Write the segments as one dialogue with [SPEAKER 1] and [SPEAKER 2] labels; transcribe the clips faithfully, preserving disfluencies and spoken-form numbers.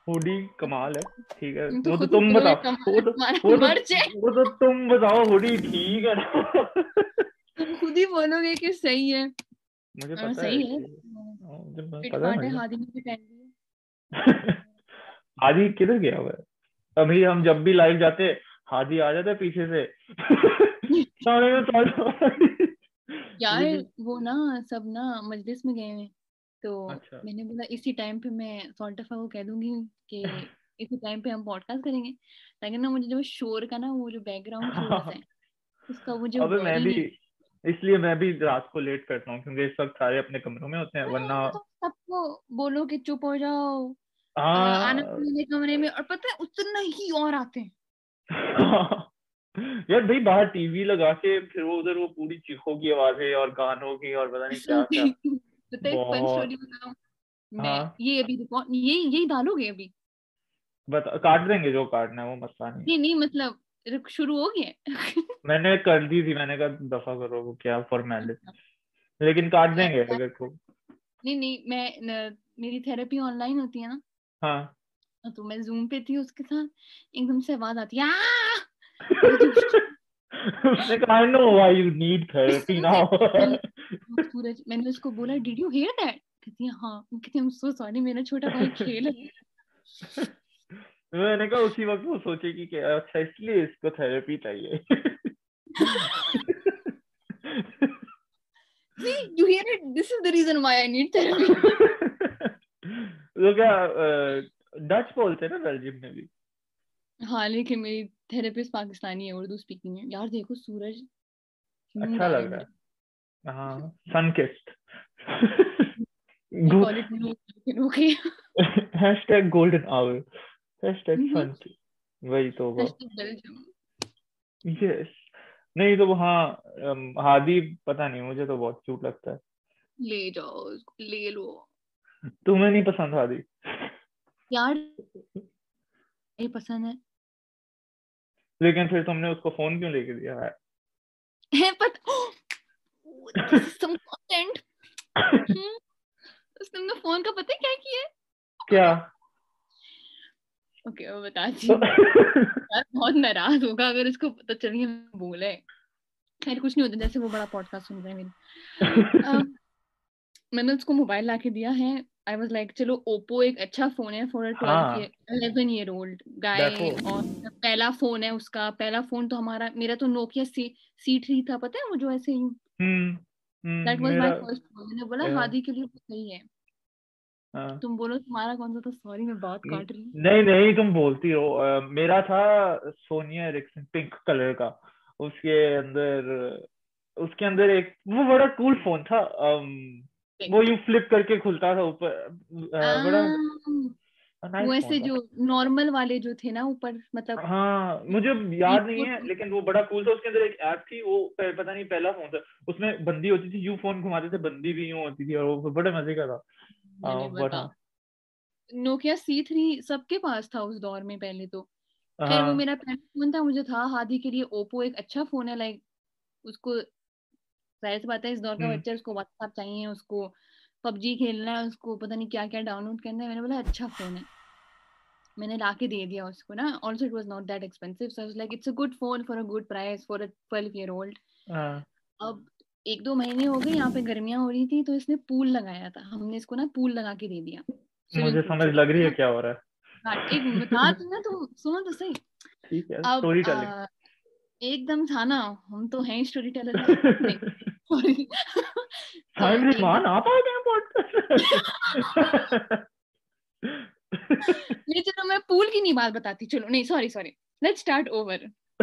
[SPEAKER 1] Hoodie कमाल है, ठीक है,
[SPEAKER 2] तुम तो
[SPEAKER 1] वो तो
[SPEAKER 2] खुद ही
[SPEAKER 1] तुम
[SPEAKER 2] बोलोगे
[SPEAKER 1] बताओ,
[SPEAKER 2] कमाल
[SPEAKER 1] वो
[SPEAKER 2] है,
[SPEAKER 1] तो
[SPEAKER 2] तुम्हारा
[SPEAKER 1] वो तो
[SPEAKER 2] मर्च है।
[SPEAKER 1] वो तो तुम बताओ, हुडी ठीक है ना?
[SPEAKER 2] तुम खुद ही बोलोगे कि सही है।
[SPEAKER 1] मुझे
[SPEAKER 2] हाँ,
[SPEAKER 1] पता है
[SPEAKER 2] सही है।
[SPEAKER 1] इसलिए, हाँ, मुझे
[SPEAKER 2] फिट
[SPEAKER 1] पता है
[SPEAKER 2] फाट है,
[SPEAKER 1] मुझे।
[SPEAKER 2] हादी ने भी पहन ली है।
[SPEAKER 1] हादी किधर गया हुआ है? अभी हम जब भी लाइव जाते, हादी आ जाता है पीछे से। सामने में सामने।
[SPEAKER 2] यार
[SPEAKER 1] लेकिन
[SPEAKER 2] वो ना सब ना मजलिस में गए हैं, तो
[SPEAKER 1] अच्छा।
[SPEAKER 2] मैंने बोला इसी टाइम पे मैं सॉल्टफा को कह दूंगी कि इसी टाइम पे हम पॉडकास्ट करेंगे, ताकि ना मुझे जो शोर का ना, वो जो बैकग्राउंड शोर्स है उसका मुझे
[SPEAKER 1] अबे मैं
[SPEAKER 2] वरी
[SPEAKER 1] भी,
[SPEAKER 2] नहीं।
[SPEAKER 1] इसलिए मैं भी रात को लेट करता हूँ, क्योंकि इस वक्त सारे अपने कमरों में होते हैं, वरना।
[SPEAKER 2] हाँ, तो सबको बोलो कि चुप हो जाओ, अ, आना
[SPEAKER 1] हाँ।
[SPEAKER 2] मेरे कमरे में, और पता है उतना ही और आते हैं।
[SPEAKER 1] यार भाई, बाहर टीवी लगा के फिर वो उधर वो पूरी चीखों की आवाजें और गानों की और पता नहीं क्या क्या।
[SPEAKER 2] पता है एक फन
[SPEAKER 1] बहुत।
[SPEAKER 2] स्टोरी बताऊं? मैं
[SPEAKER 1] हाँ,
[SPEAKER 2] ये अभी रिकॉर्ड, ये यही डालोगे अभी?
[SPEAKER 1] बता, काट देंगे जो काटना है, वो मसला नहीं है।
[SPEAKER 2] नहीं नहीं, मतलब रुक, शुरू हो गया है।
[SPEAKER 1] मैंने कर दी थी, मैंने कहा दफा करो, वो क्या फॉर्मेलिटी, लेकिन काट
[SPEAKER 2] यार
[SPEAKER 1] देंगे
[SPEAKER 2] यार,
[SPEAKER 1] अगर को।
[SPEAKER 2] नहीं नहीं, मैं न, मेरी थेरेपी ऑनलाइन होती है ना,
[SPEAKER 1] हाँ।
[SPEAKER 2] तो मैं जूम पे थी उसके साथ, एकदम से आवाज आती है "आ!" मैं कहती हूँ
[SPEAKER 1] उसने कहा I know why you need therapy now.
[SPEAKER 2] मैंने सूरज, मैंने उसको बोला डिड यू हियर दैट? कहती है हाँ। मैं कहती हूँ सो सॉरी, मेरा छोटा भाई खेल रहा है।
[SPEAKER 1] मैंने कहा उसी वक्त वो सोचेगी कि अच्छा इसलिए इसको थेरेपी चाहिए।
[SPEAKER 2] See, you hear it? This is the reason why I need therapy.
[SPEAKER 1] तो क्या डच बोलते हैं ना बेल्जियम में भी?
[SPEAKER 2] हाँ, लेकिन मेरी थेरेपिस्ट पाकिस्तानी है, उर्दू स्पीकिंग है। यार देखो सूरज, मूड
[SPEAKER 1] अच्छा
[SPEAKER 2] आ रहा
[SPEAKER 1] लग
[SPEAKER 2] है
[SPEAKER 1] रहा
[SPEAKER 2] मेरा।
[SPEAKER 1] है, हाँ, sun kissed.
[SPEAKER 2] We call it mood, लेकिन okay.
[SPEAKER 1] Hashtag golden hour, hashtag sun kissed, वही तो वो।
[SPEAKER 2] Hashtag Belgium.
[SPEAKER 1] यस। नहीं तो वो, हाँ, अम, हादी पता नहीं, मुझे तो बहुत क्यूट लगता है।
[SPEAKER 2] ले जाओ उसको, ले लो।
[SPEAKER 1] तुम्हें नहीं पसंद हादी?
[SPEAKER 2] यार ये पसंद है।
[SPEAKER 1] लेकिन फिर तुमने उसको फोन क्यों लेके दिया है?
[SPEAKER 2] है पता, दिस इज सम कंटेंट। उसने अपने फोन का पता है क्या किया है?
[SPEAKER 1] क्या?
[SPEAKER 2] ओके, मैं बताती
[SPEAKER 1] तो
[SPEAKER 2] हूँ। यार बहुत नाराज होगा अगर इसको पता चल गया मैं बोला है। खैर कुछ नहीं होता, जैसे वो बड़ा पॉडकास्ट सुन रहा है मेरी। अम, मैंने उसको मोबाइल ला के दिया है। आई वाज लाइक चलो ओप्पो एक अच्छा फोन है फॉर अ ट्वेल्व
[SPEAKER 1] हाँ,
[SPEAKER 2] year eleven year old guy,
[SPEAKER 1] देखो।
[SPEAKER 2] और पहला फोन है उसका। पहला फोन तो हमारा, मेरा तो नोकिया सी सी थ्री था, पता है वो जो ऐसे,
[SPEAKER 1] hmm.
[SPEAKER 2] That
[SPEAKER 1] hmm,
[SPEAKER 2] was my
[SPEAKER 1] मेरा।
[SPEAKER 2] First phone. मैंने बोला
[SPEAKER 1] या,
[SPEAKER 2] हादी के लिए तो सही है।
[SPEAKER 1] हाँ।
[SPEAKER 2] तुम बोलो तुम्हारा कौन सा था? सॉरी मैं बात
[SPEAKER 1] न-
[SPEAKER 2] काट रही हूँ।
[SPEAKER 1] नहीं नहीं, तुम बोलती हो, अ, मेरा था सोनिया एरिक्सन, पिंक कलर का। उसके अंदर उसके अंदर एक वो बड़ा कूल फोन था, अम, वो
[SPEAKER 2] पिंक।
[SPEAKER 1] यूं फ्लिप करके खुलता था ऊपर,
[SPEAKER 2] आ,
[SPEAKER 1] अ, बड़ा नाइस
[SPEAKER 2] वो
[SPEAKER 1] फोन
[SPEAKER 2] ऐसे
[SPEAKER 1] था।
[SPEAKER 2] जो नॉर्मल वाले जो थे ना ऊपर, मतलब
[SPEAKER 1] हाँ, मुझे याद नहीं है,
[SPEAKER 2] कीबोर्ड।
[SPEAKER 1] लेकिन वो बड़ा कूल था। उसके अंदर एक ऐप थी, वो प- पता नहीं, पहला फोन था। उसमें बंदी होती थी, यू फोन घुमाते थे, बंदी भी यूं होती थी, और वो बड़े मजे का था।
[SPEAKER 2] मुझे
[SPEAKER 1] हाँ,
[SPEAKER 2] नहीं
[SPEAKER 1] वो
[SPEAKER 2] पता।
[SPEAKER 1] था।
[SPEAKER 2] नोकिया सी थ्री सबके पास था उस दौर में पहले तो। खैर वो
[SPEAKER 1] हाँ।
[SPEAKER 2] मेरा पहला फोन था, मुझे था हादी के लिए ओप्पो एक अच्छा फोन है, लाइक उसको, जाहिर सी बात है इस दौर का
[SPEAKER 1] हम्म।
[SPEAKER 2] बच्चा, उसको व्हाट्सएप चाहिए, उसको पबजी खेलना है, उसको पता नहीं क्या क्या डाउनलोड करना है। मैंने बोला अच्छा फोन है, मैंने ला के दे दिया उसको ना। Also it was not that expensive, so I was like it's a good phone for a good price for a twelve year old.
[SPEAKER 1] हाँ,
[SPEAKER 2] अब एक दो महीने हो गए, यहाँ पे गर्मियां हो रही थी, तो इसने पूल लगाया था, हमने इसको ना पूल लगा के दे दिया, स्विमिंग
[SPEAKER 1] मुझे
[SPEAKER 2] पूल
[SPEAKER 1] समझ
[SPEAKER 2] छोटा
[SPEAKER 1] लग रही है
[SPEAKER 2] सा।
[SPEAKER 1] क्या हो रहा
[SPEAKER 2] हाँ, एक बता
[SPEAKER 1] है।
[SPEAKER 2] दूं ना, तो सुनो तो सही।
[SPEAKER 1] ठीक है,
[SPEAKER 2] अब
[SPEAKER 1] स्टोरी टेलिंग।
[SPEAKER 2] आ, एकदम था ना, हम तो हैं स्टोरी टेलर। नहीं सॉरी। तो
[SPEAKER 1] साइम
[SPEAKER 2] एकदम
[SPEAKER 1] रहमान आप आ गए पॉडकास्ट।
[SPEAKER 2] नहीं, चलो मैं पूल की नहीं बात बताती, चलो नहीं, sorry sorry, let's start over.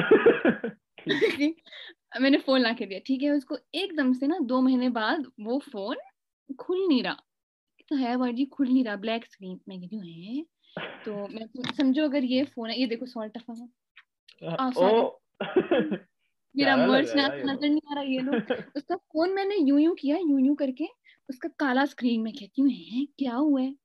[SPEAKER 1] ठीक।
[SPEAKER 2] मैंने फोन ला के दिया, ठीक है, उसको एकदम से ना दो महीने बाद वो फोन खुल नहीं रहा। तो है वर्ड जी, खुल नहीं रहा, ब्लैक स्क्रीन। मैं कहती हूँ है, तो मैं तो समझो अगर ये फोन है, ये देखो सॉल्ट आ
[SPEAKER 1] ओ।
[SPEAKER 2] सॉरी, मेरा
[SPEAKER 1] प्यारा लग
[SPEAKER 2] मर्च
[SPEAKER 1] रहा है
[SPEAKER 2] ना
[SPEAKER 1] यार ये
[SPEAKER 2] नजर नहीं आ रहा, ये लो।
[SPEAKER 1] तो।
[SPEAKER 2] उसका फोन मैंने यूं यूं किया, यूं यूं करके उसका काला स्क्रीन। में कहती हूँ है क्या हुआ है?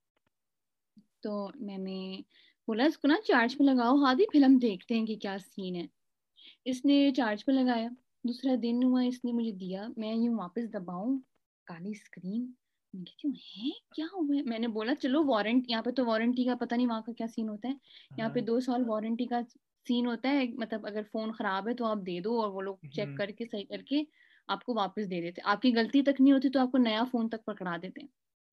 [SPEAKER 2] तो मैंने बोला इसको ना चार्ज पे लगाओ हादी, फिर हम देखते हैं कि क्या सीन है। इसने चार्ज पे लगाया, दूसरा दिन हुआ, इसने मुझे दिया, मैं यूं वापस दबाऊं, काली स्क्रीन, मैं कहती हूँ है क्या हुआ है? मैंने बोला चलो वारंटी, यहाँ पे तो वारंटी का पता नहीं वहाँ का क्या सीन होता है, यहाँ पे
[SPEAKER 1] हाँ,
[SPEAKER 2] दो साल वारंटी का सीन होता है, मतलब अगर फोन खराब है तो आप दे दो और वो लोग चेक
[SPEAKER 1] हम्म,
[SPEAKER 2] करके सही करके आपको वापस दे देते, आपकी गलती तक नहीं होती तो आपको नया फोन तक पकड़ा देते हैं।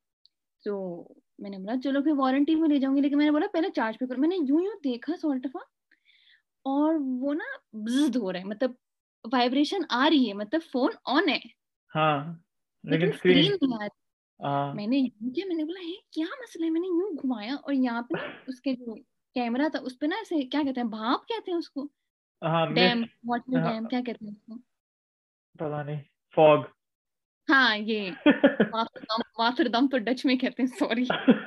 [SPEAKER 2] तो मैंने बोला चलो फिर वारंटी में ले जाऊंगी, लेकिन मैंने बोला पहले चार्ज पे करो। मैंने यूं यूं देखा सॉल्टफा, और वो ना ब्ज़्ज़ हो रहा है, मतलब वाइब्रेशन आ रही है, मतलब फोन ऑन है
[SPEAKER 1] हाँ, लेकिन
[SPEAKER 2] लेकिन
[SPEAKER 1] स्क्रीन।
[SPEAKER 2] स्क्रीन नहीं आ रही।
[SPEAKER 1] हाँ,
[SPEAKER 2] मैंने यूं किया, मैंने बोला है क्या मसला है, मैंने यूं घुमाया और यहाँ पे ना उसके जो कैमरा था उस पे ना ऐसे क्या कहते हैं, भाप कहते हैं उसको,
[SPEAKER 1] हाँ,
[SPEAKER 2] डैम,
[SPEAKER 1] मिस्ट।
[SPEAKER 2] वाटर
[SPEAKER 1] हाँ,
[SPEAKER 2] डैम क्या कहते हैं उसको,
[SPEAKER 1] पता नहीं, फॉग।
[SPEAKER 2] हाँ ये वाटर दम, वाटर दम तो डच में कहते हैं, सॉरी।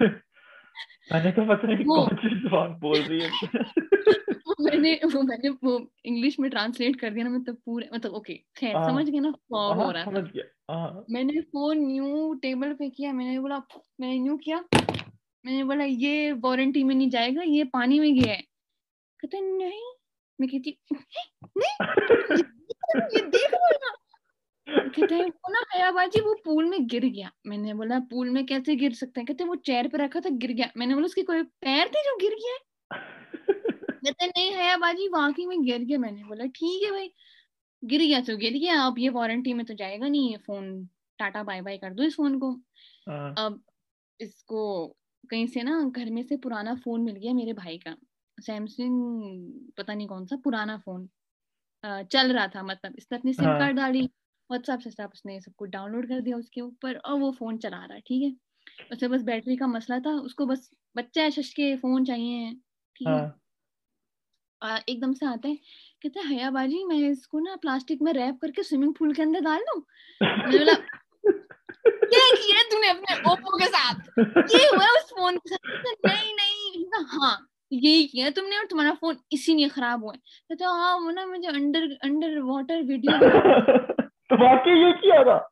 [SPEAKER 1] मैंने कहा पता नहीं
[SPEAKER 2] वो
[SPEAKER 1] कौन सी जबान बोल रही है।
[SPEAKER 2] वो मैंने वो मैंने वो इंग्लिश में ट्रांसलेट कर दिया ना, मतलब पूरे, मतलब ओके खैर समझ
[SPEAKER 1] हाँ,
[SPEAKER 2] गए ना, फॉग हो
[SPEAKER 1] हाँ,
[SPEAKER 2] रहा
[SPEAKER 1] समझ
[SPEAKER 2] था।
[SPEAKER 1] गया। हाँ।
[SPEAKER 2] मैंने फोन यूं टेबल पे किया, मैंने बोला, मैंने यूं किया, मैंने बोला ये वारंटी में नहीं जाएगा, ये पानी में गया है। कहते नहीं, मैं कहती नहीं, तुम ये ये देख रहे हो ना? कहते हैं वो ना हयाबाजी वो पूल में गिर गया। मैंने बोला पूल में कैसे गिर सकते हैं? कहते वो चेयर पे रखा था गिर गया। मैंने बोला उसके कोई पैर थे जो गिर गया है? कहते नहीं हयाबाजी वाकई में गिर गया। मैंने बोला ठीक है भाई, गिर गया तो गिर गया, अब ये वारंटी में तो जाएगा नहीं ये फोन, टाटा बाय बाय कर दो इस फोन को।
[SPEAKER 1] हाँ,
[SPEAKER 2] अब इसको कहीं से ना घर में से पुराना फोन मिल गया मेरे भाई का, सैमसंग पता नहीं कौन सा पुराना फोन, अ, चल रहा था, मतलब इसने अपनी सिम
[SPEAKER 1] हाँ,
[SPEAKER 2] कार्ड डाली, व्हाट्सएप से सब उसने सब कुछ डाउनलोड कर दिया उसके ऊपर, और वो फोन चला रहा है ठीक है। उसे बस बैटरी का मसला था, उसको बस बच्चा है शश के फोन चाहिए, ठीक है।
[SPEAKER 1] हाँ।
[SPEAKER 2] आ, एकदम से आता है, कहता है हया बाजी मैं इसको ना प्लास्टिक में रैप करके स्विमिंग पूल के अंदर डाल दूं? मैंने बोला क्या किया है तूने अपने ओप्पो के साथ, ये हुआ है उस फोन के साथ? कहता, नहीं नहीं। कहता, हाँ यही किया है तुमने और तुम्हारा फोन इसीलिए खराब हुआ है। कहता हाँ वो ना मुझे अंडर अंडर वाटर वीडियो बनानी थी।
[SPEAKER 1] तो वाकई ये किया था।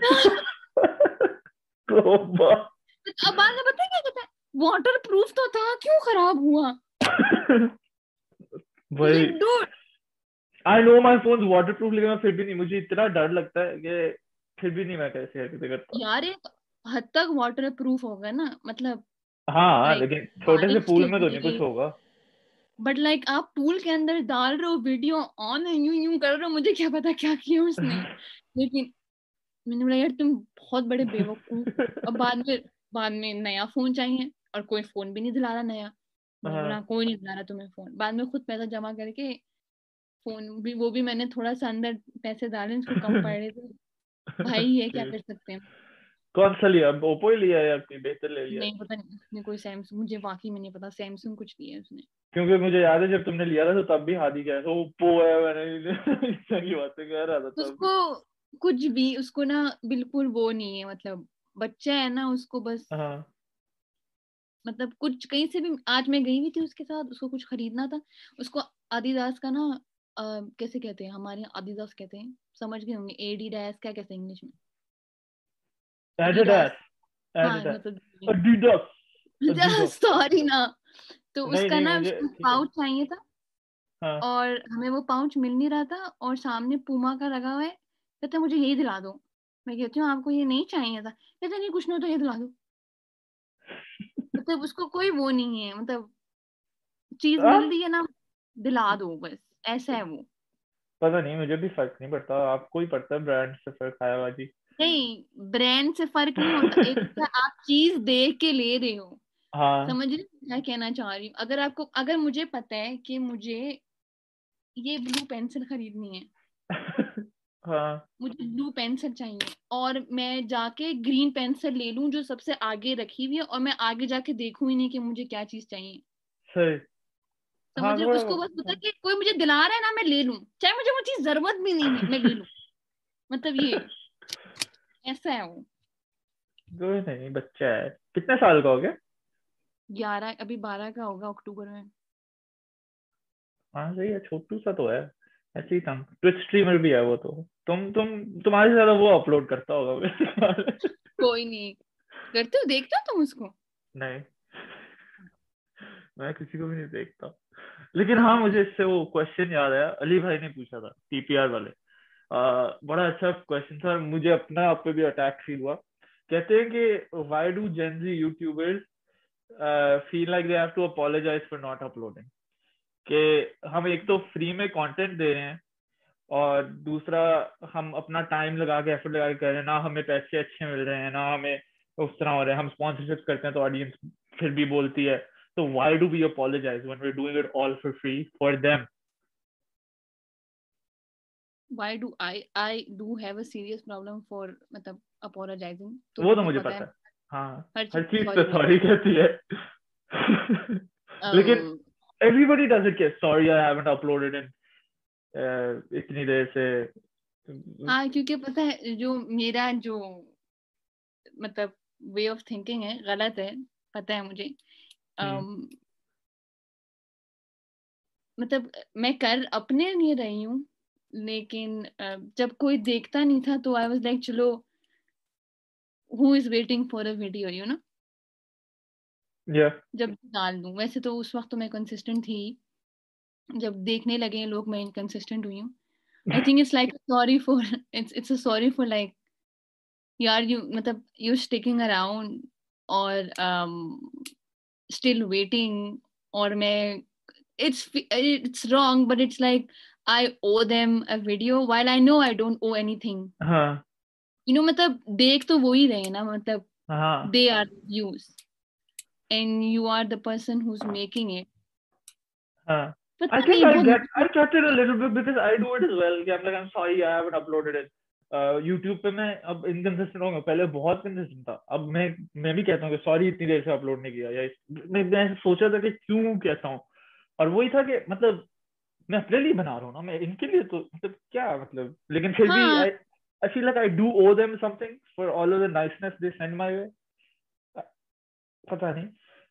[SPEAKER 1] तो बा-
[SPEAKER 2] अब बाद में पता है क्या कहता है, वाटर प्रूफ तो था क्यों खराब हुआ?
[SPEAKER 1] भाई,
[SPEAKER 2] like dude,
[SPEAKER 1] I know my phone waterproof, लेकिन मैं फिर भी नहीं, मुझे इतना डर लगता है कि फिर भी नहीं मैं कैसे हरकतें करता।
[SPEAKER 2] यार एक हद तक वाटर प्रूफ होगा ना, मतलब
[SPEAKER 1] हाँ, हाँ,
[SPEAKER 2] लाइक
[SPEAKER 1] लेकिन छोटे से
[SPEAKER 2] बारिश
[SPEAKER 1] पूल
[SPEAKER 2] के
[SPEAKER 1] में तो नहीं कुछ
[SPEAKER 2] लिए,
[SPEAKER 1] होगा।
[SPEAKER 2] बट लाइक आप पूल के अंदर डाल रहे हो वीडियो ऑन है, यूं यूं कर रहे हो, मुझे क्या पता क्या किया उसने। लेकिन मैंने बोला यार तुम बहुत बड़े बेवकूफ हो। अब बाद में बाद में नया फोन चाहिए और कोई फोन भी नहीं दिला रहा नया। मैंने बोला
[SPEAKER 1] हाँ।
[SPEAKER 2] कोई नहीं दिला रहा तुम्हें फोन, बाद में खुद पैसा जमा करके फोन भी, वो भी मैंने थोड़ा सा अंदर पैसे डाले, उसको कम पड़ रहे थे। भाई ये क्या कर सकते हैं।
[SPEAKER 1] कौन सा लिया, ओप्पो ही लिया या कोई बेहतर ले लिया?
[SPEAKER 2] नहीं पता नहीं उसने कोई सैमसंग, मुझे वाकई में नहीं पता, सैमसंग कुछ लिया है उसने।
[SPEAKER 1] क्योंकि मुझे याद है जब तुमने लिया था तो तब भी हादी क्या है, ओप्पो है, मैंने इस तरह की बातें कह रहा था तब भी।
[SPEAKER 2] उसको कुछ भी, उसको ना बिल्कुल वो नहीं है, मतलब बच्चा है ना, उसको बस,
[SPEAKER 1] हाँ,
[SPEAKER 2] मतलब कुछ कहीं से भी, आज मैं गई हुई थी उसके साथ, उसको कुछ खरीदना था, उसको आदिदास का ना, अ, कैसे कहते हैं हमारे यहाँ आदिदास कहते हैं, समझ गए होंगे, एडिडास क्या कहते हैं इंग्लिश में,
[SPEAKER 1] एडिडास।
[SPEAKER 2] एडिडास, हाँ
[SPEAKER 1] एडिडास।
[SPEAKER 2] मतलब
[SPEAKER 1] एडिडास। एडिडास।
[SPEAKER 2] सॉरी ना। तो
[SPEAKER 1] नहीं,
[SPEAKER 2] उसका
[SPEAKER 1] नहीं,
[SPEAKER 2] ना
[SPEAKER 1] मुझे
[SPEAKER 2] उसको
[SPEAKER 1] ठीक है।
[SPEAKER 2] पाउच चाहिए था,
[SPEAKER 1] हाँ।
[SPEAKER 2] और हमें वो पाउच मिल नहीं रहा था, और सामने पूमा का लगा हुआ है, कहते मुझे यही दिला दो। मैं कहती हूँ आपको ये नहीं चाहिए था? कहते नहीं कुछ नहीं तो ये दिला दो। मतलब उसको कोई वो नहीं है, मतलब चीज
[SPEAKER 1] हाँ,
[SPEAKER 2] मिल रही है ना, दिला दो बस, ऐसा है वो।
[SPEAKER 1] पता नहीं, मुझे भी फर्क नहीं पड़ता, आपको ही पड़ता है ब्रांड से फर्क, खाया बाजी।
[SPEAKER 2] नहीं ब्रांड से फर्क नहीं होता, एक होता है आप चीज देख के ले रहे हो।
[SPEAKER 1] हाँ।
[SPEAKER 2] समझ रहे हो क्या कहना चाह रही हूँ? अगर आपको, अगर मुझे पता है कि मुझे ये ब्लू पेंसिल खरीदनी है,
[SPEAKER 1] हाँ,
[SPEAKER 2] मुझे ब्लू पेंसिल चाहिए, और मैं जाके ग्रीन पेंसिल ले लूं जो सबसे आगे रखी हुई है, और मैं आगे जाके देखूं ही नहीं कि मुझे क्या चीज चाहिए।
[SPEAKER 1] सही। हाँ,
[SPEAKER 2] समझ रहे हो?
[SPEAKER 1] थोड़ा।
[SPEAKER 2] उसको बस पता है कि कोई मुझे दिला रहा है ना, मैं ले लूं, चाहे मुझे वो चीज जरूरत भी नहीं है मैं ले लूं, मतलब ये ऐसा है वो।
[SPEAKER 1] कोई नहीं, बच्चा है, कितने साल का हो गया?
[SPEAKER 2] ग्यारह, अभी बारह का होगा अक्टूबर में।
[SPEAKER 1] हाँ, सही है, छोटू सा तो है। ऐसे ही तंग ट्विच स्ट्रीमर भी है वो तो। तुम तुम तुम्हारे से ज्यादा वो अपलोड करता होगा मेरे ख्याल में।
[SPEAKER 2] कोई नहीं, करते हो, देखते हो तुम उसको?
[SPEAKER 1] नहीं, मैं किसी को भी नहीं देखता। लेकिन हाँ, मुझे इससे वो क्वेश्चन याद आया, अली भाई ने पूछा था टीपीआर वाले। आ, बड़ा अच्छा क्वेश्चन था और मुझे अपने आप पे भी अटैक फील हुआ कहते हैं कि why do Gen Z YouTubers uh, feel like they have to apologize for not uploading? कि हम एक तो फ्री में कंटेंट दे रहे हैं और दूसरा हम अपना टाइम लगा के एफर्ट लगा के कर रहे हैं, ना हमें पैसे अच्छे मिल रहे हैं, ना हमें उस तरह हो रहे हैं, हम स्पॉन्सरशिप करते हैं तो ऑडियंस फिर भी बोलती है, तो why do we apologize when we're doing it all for free for them?
[SPEAKER 2] Why do I I do have a serious problem for मतलब apologizing, तो
[SPEAKER 1] वो तो
[SPEAKER 2] तुम्हें
[SPEAKER 1] मुझे
[SPEAKER 2] पता
[SPEAKER 1] पता
[SPEAKER 2] है
[SPEAKER 1] है, हाँ
[SPEAKER 2] हर
[SPEAKER 1] हर
[SPEAKER 2] चीज
[SPEAKER 1] चीज पे
[SPEAKER 2] सॉरी बोल।
[SPEAKER 1] सॉरी कहती है लेकिन
[SPEAKER 2] um,
[SPEAKER 1] everybody does it, sorry I haven't uploaded in uh, इतनी देर से।
[SPEAKER 2] हाँ क्योंकि पता है जो मेरा जो मतलब वे ऑफ थिंकिंग है गलत है, पता है मुझे।
[SPEAKER 1] हम्म,
[SPEAKER 2] um, मतलब मैं कर अपने लिए रही हूँ, लेकिन अ, जब कोई देखता नहीं था तो आई वाज लाइक चलो who is waiting for a video you know,
[SPEAKER 1] yeah,
[SPEAKER 2] जब डाल दूं। वैसे तो उस वक्त तो मैं कंसिस्टेंट थी, जब देखने लगे हैं लोग मैं इनकंसिस्टेंट हुई हूँ। I think it's like sorry for it's it's a sorry for like यार यू मतलब यू स्टिकिंग अराउंड और स्टिल वेटिंग। और मैं it's it's wrong but it's like I owe them a video while I know I don't owe anything,
[SPEAKER 1] हाँ
[SPEAKER 2] you know। मतलब देख तो वो ही रहे हैं ना, मतलब
[SPEAKER 1] हाँ
[SPEAKER 2] they are views and you are the person who's making it।
[SPEAKER 1] हाँ I
[SPEAKER 2] पता
[SPEAKER 1] think
[SPEAKER 2] नहीं
[SPEAKER 1] I
[SPEAKER 2] बहुत
[SPEAKER 1] get I
[SPEAKER 2] मुश्किल
[SPEAKER 1] get it a
[SPEAKER 2] है।
[SPEAKER 1] little bit because I do it as well कि I'm like I'm sorry I haven't uploaded it uh, YouTube पे मैं अब इनकंसिस्टेंट हो गया, पहले बहुत कंसिस्टेंट था, अब मैं मैं भी कहता हूँ कि सॉरी इतनी देर से अपलोड नहीं किया, या इस- मैं मैं सोचा था कि क्यों कहता हूँ, और वही था कि मतलब मैं अपने लिए बना रहा हूँ ना, मैं इनके लिए तो मतलब क्या मतलब, लेकिन फिर भी
[SPEAKER 2] हाँ
[SPEAKER 1] I I feel like I do owe them something for all of the niceness they send my way, पता नहीं।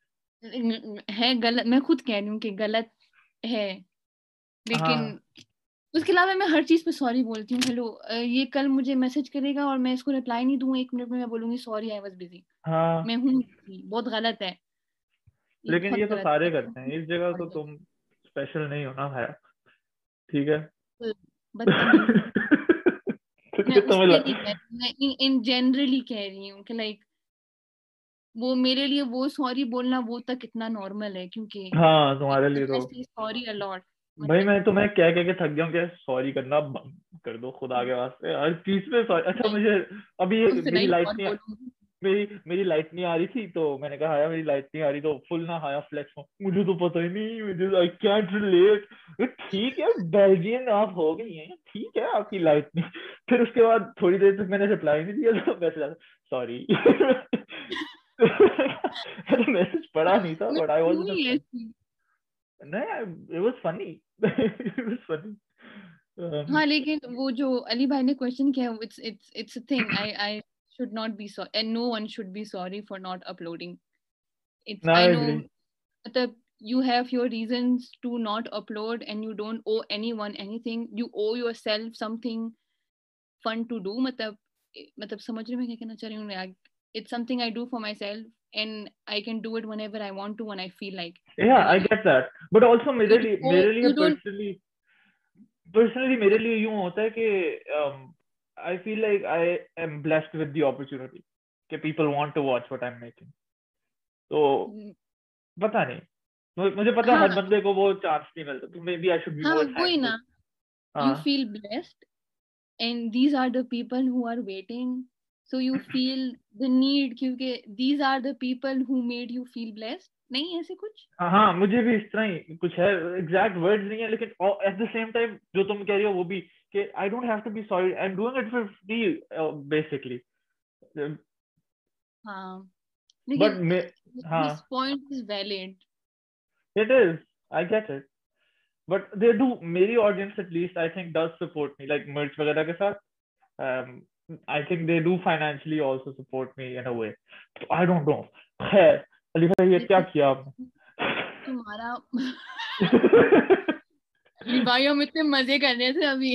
[SPEAKER 2] है गलत, मैं खुद कह रही हूँ कि गलत है, लेकिन
[SPEAKER 1] हाँ
[SPEAKER 2] उसके अलावा मैं हर चीज पे सॉरी बोलती हूँ। हेलो ये कल मुझे मैसेज करेगा और मैं इसको रिप्लाई नहीं दूंगा, एक मिनट में मैं बोलूंगी सॉरी आई वाज बिजी,
[SPEAKER 1] हाँ,
[SPEAKER 2] मैं हूँ busy। बहुत गलत है, ये
[SPEAKER 1] लेकिन
[SPEAKER 2] बहुत
[SPEAKER 1] ये तो
[SPEAKER 2] गलत
[SPEAKER 1] सारे
[SPEAKER 2] है।
[SPEAKER 1] करते हैं, इस जगह तो तुम स्पेशल नहीं हो ना भाई, ठीक है।
[SPEAKER 2] बदतमीज। मैं
[SPEAKER 1] तुझे तो
[SPEAKER 2] उसके
[SPEAKER 1] मिला।
[SPEAKER 2] लिए कह रही हूँ, मैं इन जनरली कह रही हूँ कि लाइक वो मेरे लिए वो सॉरी बोलना वो तक इतना नॉर्मल है, क्योंकि
[SPEAKER 1] हाँ तुम्हारे लिए तो
[SPEAKER 2] आई से सॉरी अ लॉट
[SPEAKER 1] भाई,
[SPEAKER 2] मतलब।
[SPEAKER 1] मैं तो मैं कह कह के थक गया हूँ कि सॉरी करना बंद कर दो खुदा के वास्ते, हर चीज पे सॉरी। अच्छा
[SPEAKER 2] नहीं
[SPEAKER 1] मुझे अभी ये
[SPEAKER 2] उससे
[SPEAKER 1] मेरी
[SPEAKER 2] नहीं
[SPEAKER 1] लाइट
[SPEAKER 2] बहुत
[SPEAKER 1] नहीं,
[SPEAKER 2] बोलूंगी।
[SPEAKER 1] मेरी मेरी लाइट नहीं आ रही थी तो मैंने कहा हाया मेरी लाइट नहीं आ रही, तो फुल ना हाया फ्लेक्स हो, मुझे तो पता ही नहीं, मुझे आई कैंट रिलेट। ठीक है बेल्जियन आप हो गई हैं, ठीक है आपकी लाइट नहीं। फिर उसके बाद थोड़ी देर तक मैंने रिप्लाई नहीं दिया तो मैसेज सॉरी। मैंने मैसेज पढ़ा नहीं था
[SPEAKER 2] मैं
[SPEAKER 1] बट आई वाज
[SPEAKER 2] क्यों
[SPEAKER 1] इन
[SPEAKER 2] ही
[SPEAKER 1] अ,
[SPEAKER 2] ऐसी।
[SPEAKER 1] नहीं it was funny, it was funny.
[SPEAKER 2] हाँ लेकिन वो जो अली भाई ने क्वेश्चन किया, it's it's it's a thing I I should not be sorry and no one should be sorry for not uploading. It's I
[SPEAKER 1] I
[SPEAKER 2] no
[SPEAKER 1] agree.
[SPEAKER 2] मतलब you have your reasons to not upload and you don't owe anyone anything, you owe yourself something fun to do। मतलब मतलब समझ रहे मैं क्या कहना चाह रही हूँ यार। It's something I do for myself and I can do it whenever I want to when I feel like
[SPEAKER 1] या I
[SPEAKER 2] doing it।
[SPEAKER 1] Get that, but also
[SPEAKER 2] You
[SPEAKER 1] मेरे लिए
[SPEAKER 2] don't owe,
[SPEAKER 1] मेरे लिए
[SPEAKER 2] you don't
[SPEAKER 1] पर्सनली पर्सनली मेरे लिए यूं होता है कि I feel like I am blessed with the opportunity कि people want to watch what I am making, तो पता नहीं, मुझे मुझे पता है हर
[SPEAKER 2] हाँ
[SPEAKER 1] बंदे को वो चांस नहीं मिलता, तो maybe I should be
[SPEAKER 2] हाँ
[SPEAKER 1] मोर
[SPEAKER 2] वही
[SPEAKER 1] थैंकफुल।
[SPEAKER 2] ना।
[SPEAKER 1] हाँ
[SPEAKER 2] You feel blessed and these are the people who are waiting, so you feel the need क्योंकि these are the people who made you feel blessed। नहीं ऐसे कुछ।
[SPEAKER 1] हाँ हाँ, मुझे भी इस तरह ही कुछ है, एग्जैक्ट वर्ड्स नहीं है, लेकिन एट द सेम टाइम जो तुम कह रही हो वो भी कि I don't have to be sorry, I am doing it for free basically,
[SPEAKER 2] हाँ
[SPEAKER 1] बट
[SPEAKER 2] लेकिन
[SPEAKER 1] मे हाँ
[SPEAKER 2] his point is valid।
[SPEAKER 1] It is, I get it, but they do, मेरी audience at least I think does support me like merch वगैरह के साथ, um, I think they do financially also support me in a way, so I don't know। खैर अली भाई ये क्या
[SPEAKER 2] लेकिन
[SPEAKER 1] किया आपने?
[SPEAKER 2] तुम्हारा अली भाई हम इतने मजे कर रहे थे अभी।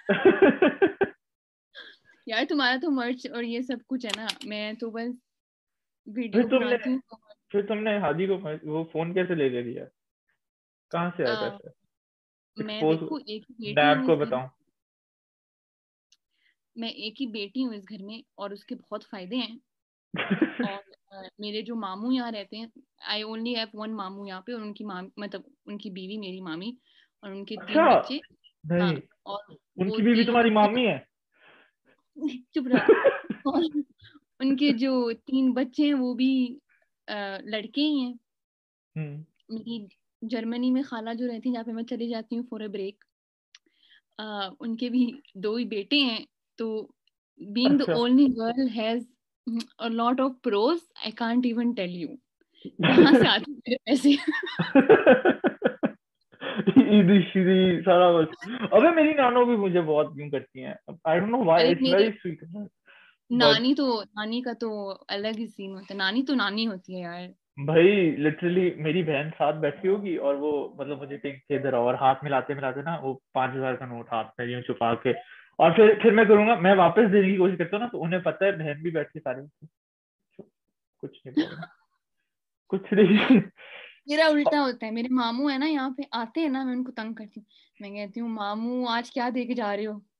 [SPEAKER 2] यार तुम्हारा तो मर्च और ये सब कुछ है ना, मैं तो बस
[SPEAKER 1] फिर
[SPEAKER 2] वीडियो
[SPEAKER 1] तुमने
[SPEAKER 2] बनाती हूँ।
[SPEAKER 1] फिर तुमने हादी को merch- वो फोन कैसे लेके दिया, कहाँ से आए
[SPEAKER 2] अ,
[SPEAKER 1] पैसे?
[SPEAKER 2] मैं
[SPEAKER 1] एक्सपोज,
[SPEAKER 2] देखो एक ही बेटी
[SPEAKER 1] डैड
[SPEAKER 2] हूँ
[SPEAKER 1] को
[SPEAKER 2] इस घर में,
[SPEAKER 1] बताऊं?
[SPEAKER 2] मैं एक ही बेटी हूँ इस घर में और उसके बहुत फायदे हैं। और uh, मेरे जो मामू यहाँ रहते हैं, आई ओनली हैव वन मामू यहाँ पे, और उनकी मामी मतलब उनकी बीवी मेरी मामी, और उनके
[SPEAKER 1] अच्छा,
[SPEAKER 2] तीन बच्चे। हाँ,
[SPEAKER 1] नहीं,
[SPEAKER 2] और वो
[SPEAKER 1] उनकी बीवी
[SPEAKER 2] तीनों
[SPEAKER 1] तुम्हारी
[SPEAKER 2] बच्चे
[SPEAKER 1] मामी है?
[SPEAKER 2] चुप रहा। और उनके जो तीन बच्चे हैं वो भी uh, लड़के ही हैं।
[SPEAKER 1] हम्म।
[SPEAKER 2] मेरी जर्मनी में खाला जो रहती है, जहाँ पे मैं चली जाती हूँ फॉर अ ब्रेक, उनके भी दो ही बेटे हैं। तो बीइंग द
[SPEAKER 1] अच्छा।
[SPEAKER 2] Only girl has a lot of pros, I can't even tell you कहाँ से आते हैं मेरे पैसे।
[SPEAKER 1] इधर सीधी सारा बस। अबे मेरी नानो भी मुझे बहुत यूं करती हैं, आई डोंट नो व्हाई,
[SPEAKER 2] अरे
[SPEAKER 1] इट्स
[SPEAKER 2] मेरे
[SPEAKER 1] वेरी स्वीट बट
[SPEAKER 2] नानी तो नानी का तो अलग ही सीन होता है। नानी तो नानी होती है यार।
[SPEAKER 1] भाई लिटरली मेरी बहन साथ बैठी होगी और वो मतलब मुझे कहीं के इधर और हाथ मिलाते मिलाते ना वो पांच हजार का नोट हाथ में यूं छुपा के, और फिर फिर मैं करूंगा, मैं वापस देने की कोशिश करता हूँ ना, तो उन्हें पता है बहन भी बैठी सारी, कुछ नहीं बोलना, कुछ नहीं।
[SPEAKER 2] मेरा उल्टा होता है। मेरे मामू है ना यहाँ पे, आते हैं ना, मैं उनको तंग करती हूँ। मैं कहती हूँ मामू आज क्या दे के जा रहे हो,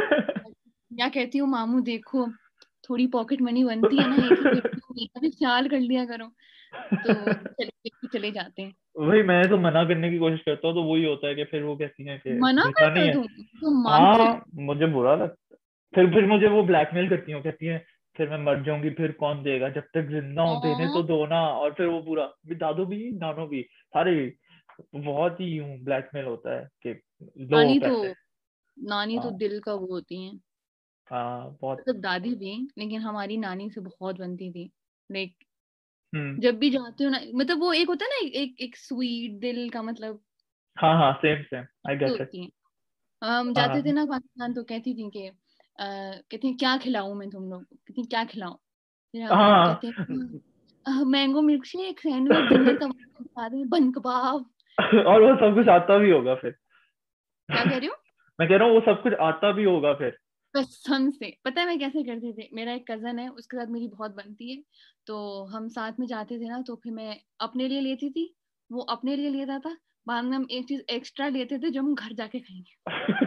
[SPEAKER 2] या कहती हूँ मामू देखो थोड़ी पॉकेट मनी बनती है ना, एक ही बेटी हूँ, मेरा भी ख्याल कर लिया करो। तो चले चले जाते हैं।
[SPEAKER 1] वही मैं तो मना करने की कोशिश करता हूँ तो वही होता है कि फिर वो कहती है कि
[SPEAKER 2] मना
[SPEAKER 1] देता
[SPEAKER 2] करते
[SPEAKER 1] नहीं
[SPEAKER 2] हो
[SPEAKER 1] है।
[SPEAKER 2] तुम, तुम मानते हो?
[SPEAKER 1] हाँ मुझे बुरा लगता है। फिर फिर मुझे वो ब्लैकमेल करती है, कहती है फिर मैं मर जाऊंगी फिर कौन देगा, जब तक जिंदा हूँ देने
[SPEAKER 2] हाँ,
[SPEAKER 1] तो दो ना, और फिर वो पूरा भी दादू भी नानो भी सारे बहुत ही यूं ब्लैकमेल होता है कि लो
[SPEAKER 2] नानी तो
[SPEAKER 1] पैसे।
[SPEAKER 2] नानी तो
[SPEAKER 1] हाँ
[SPEAKER 2] दिल का वो होती हैं।
[SPEAKER 1] हाँ बहुत।
[SPEAKER 2] मतलब दादी भी, लेकिन हमारी नानी से बहुत बनती थी। Like
[SPEAKER 1] hmm.
[SPEAKER 2] जब भी जाती हो ना, मतलब वो एक होता है ना, एक एक स्वीट दिल का मतलब,
[SPEAKER 1] हाँ हाँ सेम सेम आई
[SPEAKER 2] ऐसी
[SPEAKER 1] गेट इट।
[SPEAKER 2] होती हैं। हम जाते थे
[SPEAKER 1] हाँ
[SPEAKER 2] ना पाकिस्तान, तो कहती थी कि अ, कहती हैं क्या खिलाऊं मैं तुम लोग, कहती हैं क्या खिलाऊं। फिर हम
[SPEAKER 1] हाँ।
[SPEAKER 2] कहते हैं mango milkshake, sandwich, dinner का बता दें, बन कबाब।
[SPEAKER 1] और वो सब कुछ आता भी होगा फिर।
[SPEAKER 2] क्या कह रही हो?
[SPEAKER 1] मैं कह रहा हूँ वो सब कुछ आता भी होगा फिर।
[SPEAKER 2] कसम से। पता है मैं कैसे करते थे? मेरा एक कजन है, उसके साथ मेरी बहुत बनती है। तो हम साथ में जाते थे ना, तो फिर मैं अपने लिए लेती थी, वो अपने लिए लेता था। बाद में हम एक चीज एक्स्ट्रा लेते थे जो हम घर जाके खाएंगे।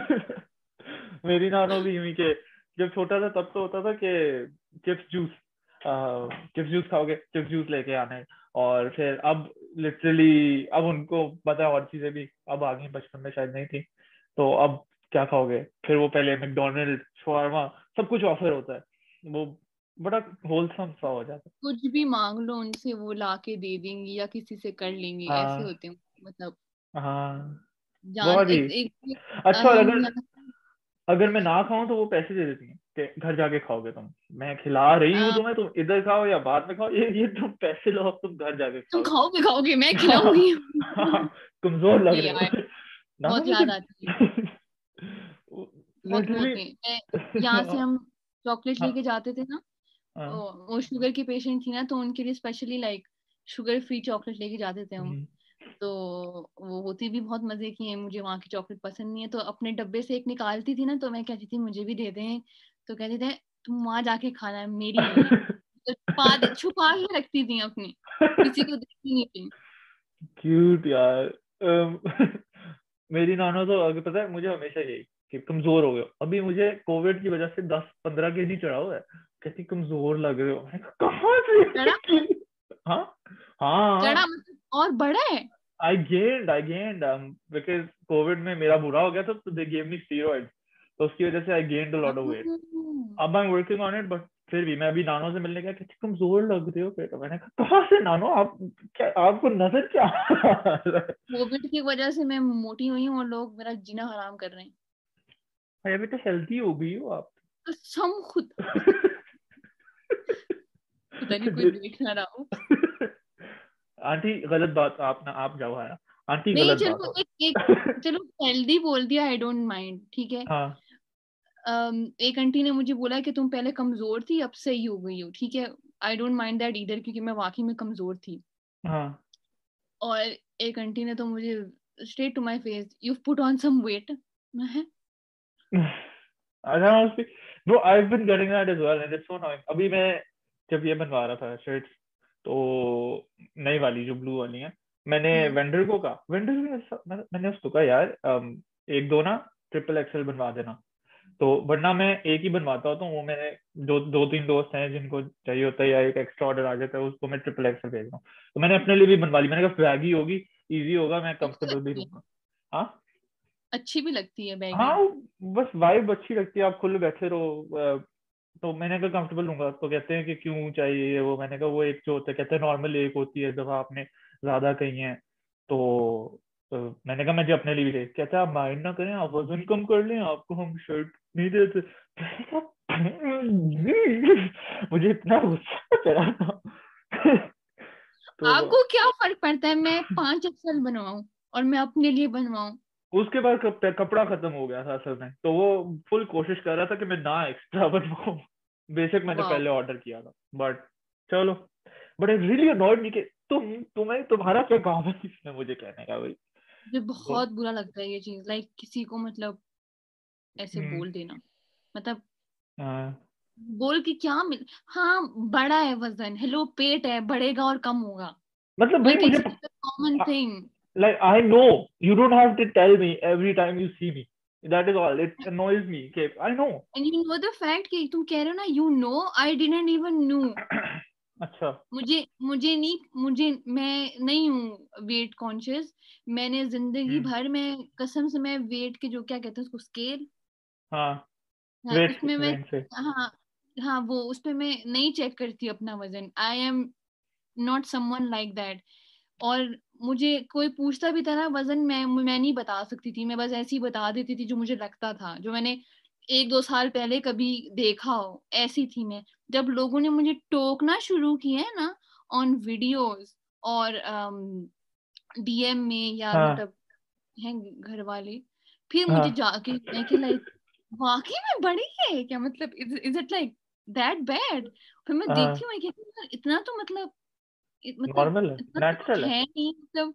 [SPEAKER 1] मेरी नानो भी यूं ही के, जब छोटा था तब तो होता था कि चिप्स जूस, चिप्स जूस खाओगे, चिप्स जूस लेके आना है। और फिर अब लिटरली अब उनको पता है और चीजें भी अब आ गई, बचपन में शायद नहीं थी। तो अब क्या खाओगे, फिर वो पहले मैकडोनल्ड शवारमा सब कुछ ऑफर होता है, वो बड़ा होलसम सा हो जाता
[SPEAKER 2] कुछ भी मांग लो उनसे, वो ला के दे देंगी या किसी से कर लेंगी,
[SPEAKER 1] है।
[SPEAKER 2] ऐसे
[SPEAKER 1] हाँ
[SPEAKER 2] होते हैं। मतलब
[SPEAKER 1] हाँ
[SPEAKER 2] जान
[SPEAKER 1] बहुत ही।
[SPEAKER 2] एक एक
[SPEAKER 1] अच्छा, और
[SPEAKER 2] हम
[SPEAKER 1] अगर
[SPEAKER 2] यहाँ
[SPEAKER 1] अगर मैं ना खाऊं तो वो पैसे दे देती हैं कि घर जाके खाओगे तुम, मैं खिला रही हूँ
[SPEAKER 2] अ,
[SPEAKER 1] तुम्हें, तुम इधर खाओ या बाद में खाओ, ये ये तुम पैसे लो, अब तुम घर जाके
[SPEAKER 2] तुम
[SPEAKER 1] खाओगे।
[SPEAKER 2] खाओगे खाओगे, मैं
[SPEAKER 1] हाँ,
[SPEAKER 2] खिलाऊंगी।
[SPEAKER 1] हाँ, कमजोर लग
[SPEAKER 2] नहीं
[SPEAKER 1] रहे
[SPEAKER 2] यार,
[SPEAKER 1] हो। नाना
[SPEAKER 2] बहुत
[SPEAKER 1] मुझे
[SPEAKER 2] याद आती है। बहुत वो
[SPEAKER 1] लिटरली।
[SPEAKER 2] होते हैं। मैं यहाँ से हम चॉकलेट
[SPEAKER 1] हाँ
[SPEAKER 2] लेके जाते थे ना,
[SPEAKER 1] हाँ।
[SPEAKER 2] वो वो शुगर की पेशेंट थी ना, तो उनके लिए specially like sugar free chocolate लेके जाते थे हम।
[SPEAKER 1] हम्म।
[SPEAKER 2] तो वो होती भी बहुत मजे की है। मुझे वहां की चॉकलेट पसंद नहीं है, तो अपने डब्बे से एक निकालती थी ना, तो मैं कहती थी मुझे भी दे दें। तो कहते थे तुम वहां जाके खाना है, मेरी नहीं है। तो छुपा दे छुपा के रखती थी अपनी, किसी को देती नहीं थी।
[SPEAKER 1] क्यूट यार। अम, मेरी नाना तो अगर पता है मुझे हमेशा यही कि कमजोर हो गए हो। अभी मुझे कोविड की वजह से दस पंद्रह केजी चढ़ा हुआ है, कहती कमजोर लग रहे हो, मैंने कहा, कहाँ
[SPEAKER 2] चढ़ा
[SPEAKER 1] से? हाँ
[SPEAKER 2] चढ़ा
[SPEAKER 1] हाँ।
[SPEAKER 2] मतलब और बड़ा है।
[SPEAKER 1] I gained I gained because Covid में मेरा बुरा हो गया था तो दे गेव मी स्टीरॉइड, तो उसकी वजह से I gained a lot of weight.
[SPEAKER 2] हाँ।
[SPEAKER 1] अब I am working on it, but फिर भी मैं अभी नानो से मिलने गया, कहती कमजोर लग रहे हो बेटा, मैंने कहा कहाँ से नानो, आप क्या आपको नजर क्या आ रहा है?
[SPEAKER 2] कोविड की वजह से मैं मोटी हुई हूँ और लोग मेरा जीना हराम कर रहे हैं।
[SPEAKER 1] अरे बेटा हेल्थी हो गई हो आप।
[SPEAKER 2] कसम खुदा, पता नहीं कोई देख ना रहा हो।
[SPEAKER 1] आंटी गलत बात, आप ना आप जाओ आया, आंटी
[SPEAKER 2] नहीं
[SPEAKER 1] गलत बात
[SPEAKER 2] चलो
[SPEAKER 1] हो।
[SPEAKER 2] एक एक चलो हेल्दी बोल दिया, आई डोंट माइंड, ठीक है।
[SPEAKER 1] हाँ
[SPEAKER 2] अम, एक आंटी ने मुझे बोला कि तुम पहले कमजोर थी अब सही हो गई हो, ठीक है। आई डोंट माइंड दैट इधर, क्योंकि मैं वाकई में कमजोर थी।
[SPEAKER 1] हाँ।
[SPEAKER 2] और एक आंटी ने तो मुझे straight to my face, you put on some weight. मैं
[SPEAKER 1] अच्छा honestly, bro, I've been getting that as well and it's so annoying. अभी मैं जब ये बनवा रहा था शर्ट्स, तो नई वाली जो ब्लू वाली है, मैंने
[SPEAKER 2] हम्म
[SPEAKER 1] वेंडर को कहा, वेंडर ने मैंने उसको कहा यार अम, एक दो ना ट्रिपल एक्सएल बनवा देना। तो वरना मैं एक ही बनवाता होता हूँ, वो मैंने जो दो तीन दोस्त हैं जिनको चाहिए होता है या एक एक्स्ट्रा ऑर्डर आ जाता है उसको मैं ट्रिपल एक्सल भेज रहा हूँ। तो मैंने अपने लिए भी बनवा ली, मैंने कहा बैगी होगी, इजी होगा, मैं
[SPEAKER 2] अच्छी
[SPEAKER 1] कंफर्टेबल भी
[SPEAKER 2] लगती है,
[SPEAKER 1] रहूंगा। हाँ
[SPEAKER 2] अच्छी भी लगती है बैगी।
[SPEAKER 1] हाँ वो बस वाइब अच्छी लगती है, आप खुले बैठे रहो। अ, तो मैंने कहा कंफर्टेबल लूंगा, तो कहते हैं कि क्यों चाहिए ये वो, मैंने कहा वो एक जो होता है, कहते हैं नॉर्मल एक होती है जब आपने ज्यादा कही है तो, तो मैंने कहा मैं जो अपने लिए भी ले, कहते हैं आप माइंड ना करें, आप वजन कम कर लें, आपको हम शर्ट नहीं देते। मैंने कहा, मुझे इतना गुस्सा चढ़ा था। तो
[SPEAKER 2] आपको क्या फर्क पड़ता है मैं पांच एक्सल बनवाऊं और मैं अपने लिए बनवाऊं?
[SPEAKER 1] उसके बाद कप, कपड़ा खत्म हो गया था असल में, तो वो फुल कोशिश कर रहा था कि मैं ना एक्स्ट्रा बनवाऊं। बेशक मैंने
[SPEAKER 2] वाह,
[SPEAKER 1] पहले ऑर्डर किया था, बट चलो। But it really annoyed me कि तुम तुम्हें तुम्हारा क्या काम है इसमें मुझे कहने का भाई।
[SPEAKER 2] मुझे
[SPEAKER 1] तो
[SPEAKER 2] बहुत बुरा लगता है ये चीज, लाइक किसी को मतलब ऐसे
[SPEAKER 1] हम्म,
[SPEAKER 2] बोल देना, मतलब
[SPEAKER 1] हाँ,
[SPEAKER 2] बोल के क्या मिल, हाँ बड़ा है वजन, हेलो पेट है, बढ़ेगा और कम होगा,
[SPEAKER 1] मतलब भाई
[SPEAKER 2] लाइक
[SPEAKER 1] मुझे,
[SPEAKER 2] it's common thing.
[SPEAKER 1] Like I know you don't have to tell me every time you see me, that is all, it annoys me कि I know.
[SPEAKER 2] And you know the fact कि तुम कह रहे हो ना, you know I didn't even know.
[SPEAKER 1] अच्छा।
[SPEAKER 2] मुझे मुझे नहीं, मुझे मैं नहीं हूँ वेट कॉन्शियस। मैंने जिंदगी
[SPEAKER 1] हम्म,
[SPEAKER 2] भर में कसम से, मैं वेट के जो क्या कहते हैं उसको, स्केल,
[SPEAKER 1] हाँ
[SPEAKER 2] हाँ
[SPEAKER 1] वेट
[SPEAKER 2] उसमें मैं,
[SPEAKER 1] वेट से।
[SPEAKER 2] हाँ हाँ वो उसपे मैं नहीं चेक करती अपना वजन। I am not someone like that. और मुझे कोई पूछता भी था ना वजन, मैं मैं नहीं बता सकती थी, मैं बस ऐसे ही बता देती थी जो मुझे लगता था, जो मैंने एक दो साल पहले कभी देखा हो, ऐसी थी मैं। जब लोगों ने मुझे टोकना शुरू किया है ना ऑन वीडियोस और डीएम में, या
[SPEAKER 1] हाँ
[SPEAKER 2] मतलब हैं घर वाले, फिर मुझे
[SPEAKER 1] हाँ
[SPEAKER 2] जाके है कि लाइक वाकई में बड़ी है क्या, मतलब is it like that bad? फिर मैं देखती
[SPEAKER 1] हाँ
[SPEAKER 2] हूँ, मैं कहती हूँ "यार, इतना तो मतलब इत- मतलब
[SPEAKER 1] नॉर्मल है,
[SPEAKER 2] इतना तो कुछ
[SPEAKER 1] नेचुरल है।
[SPEAKER 2] है नहीं मतलब"।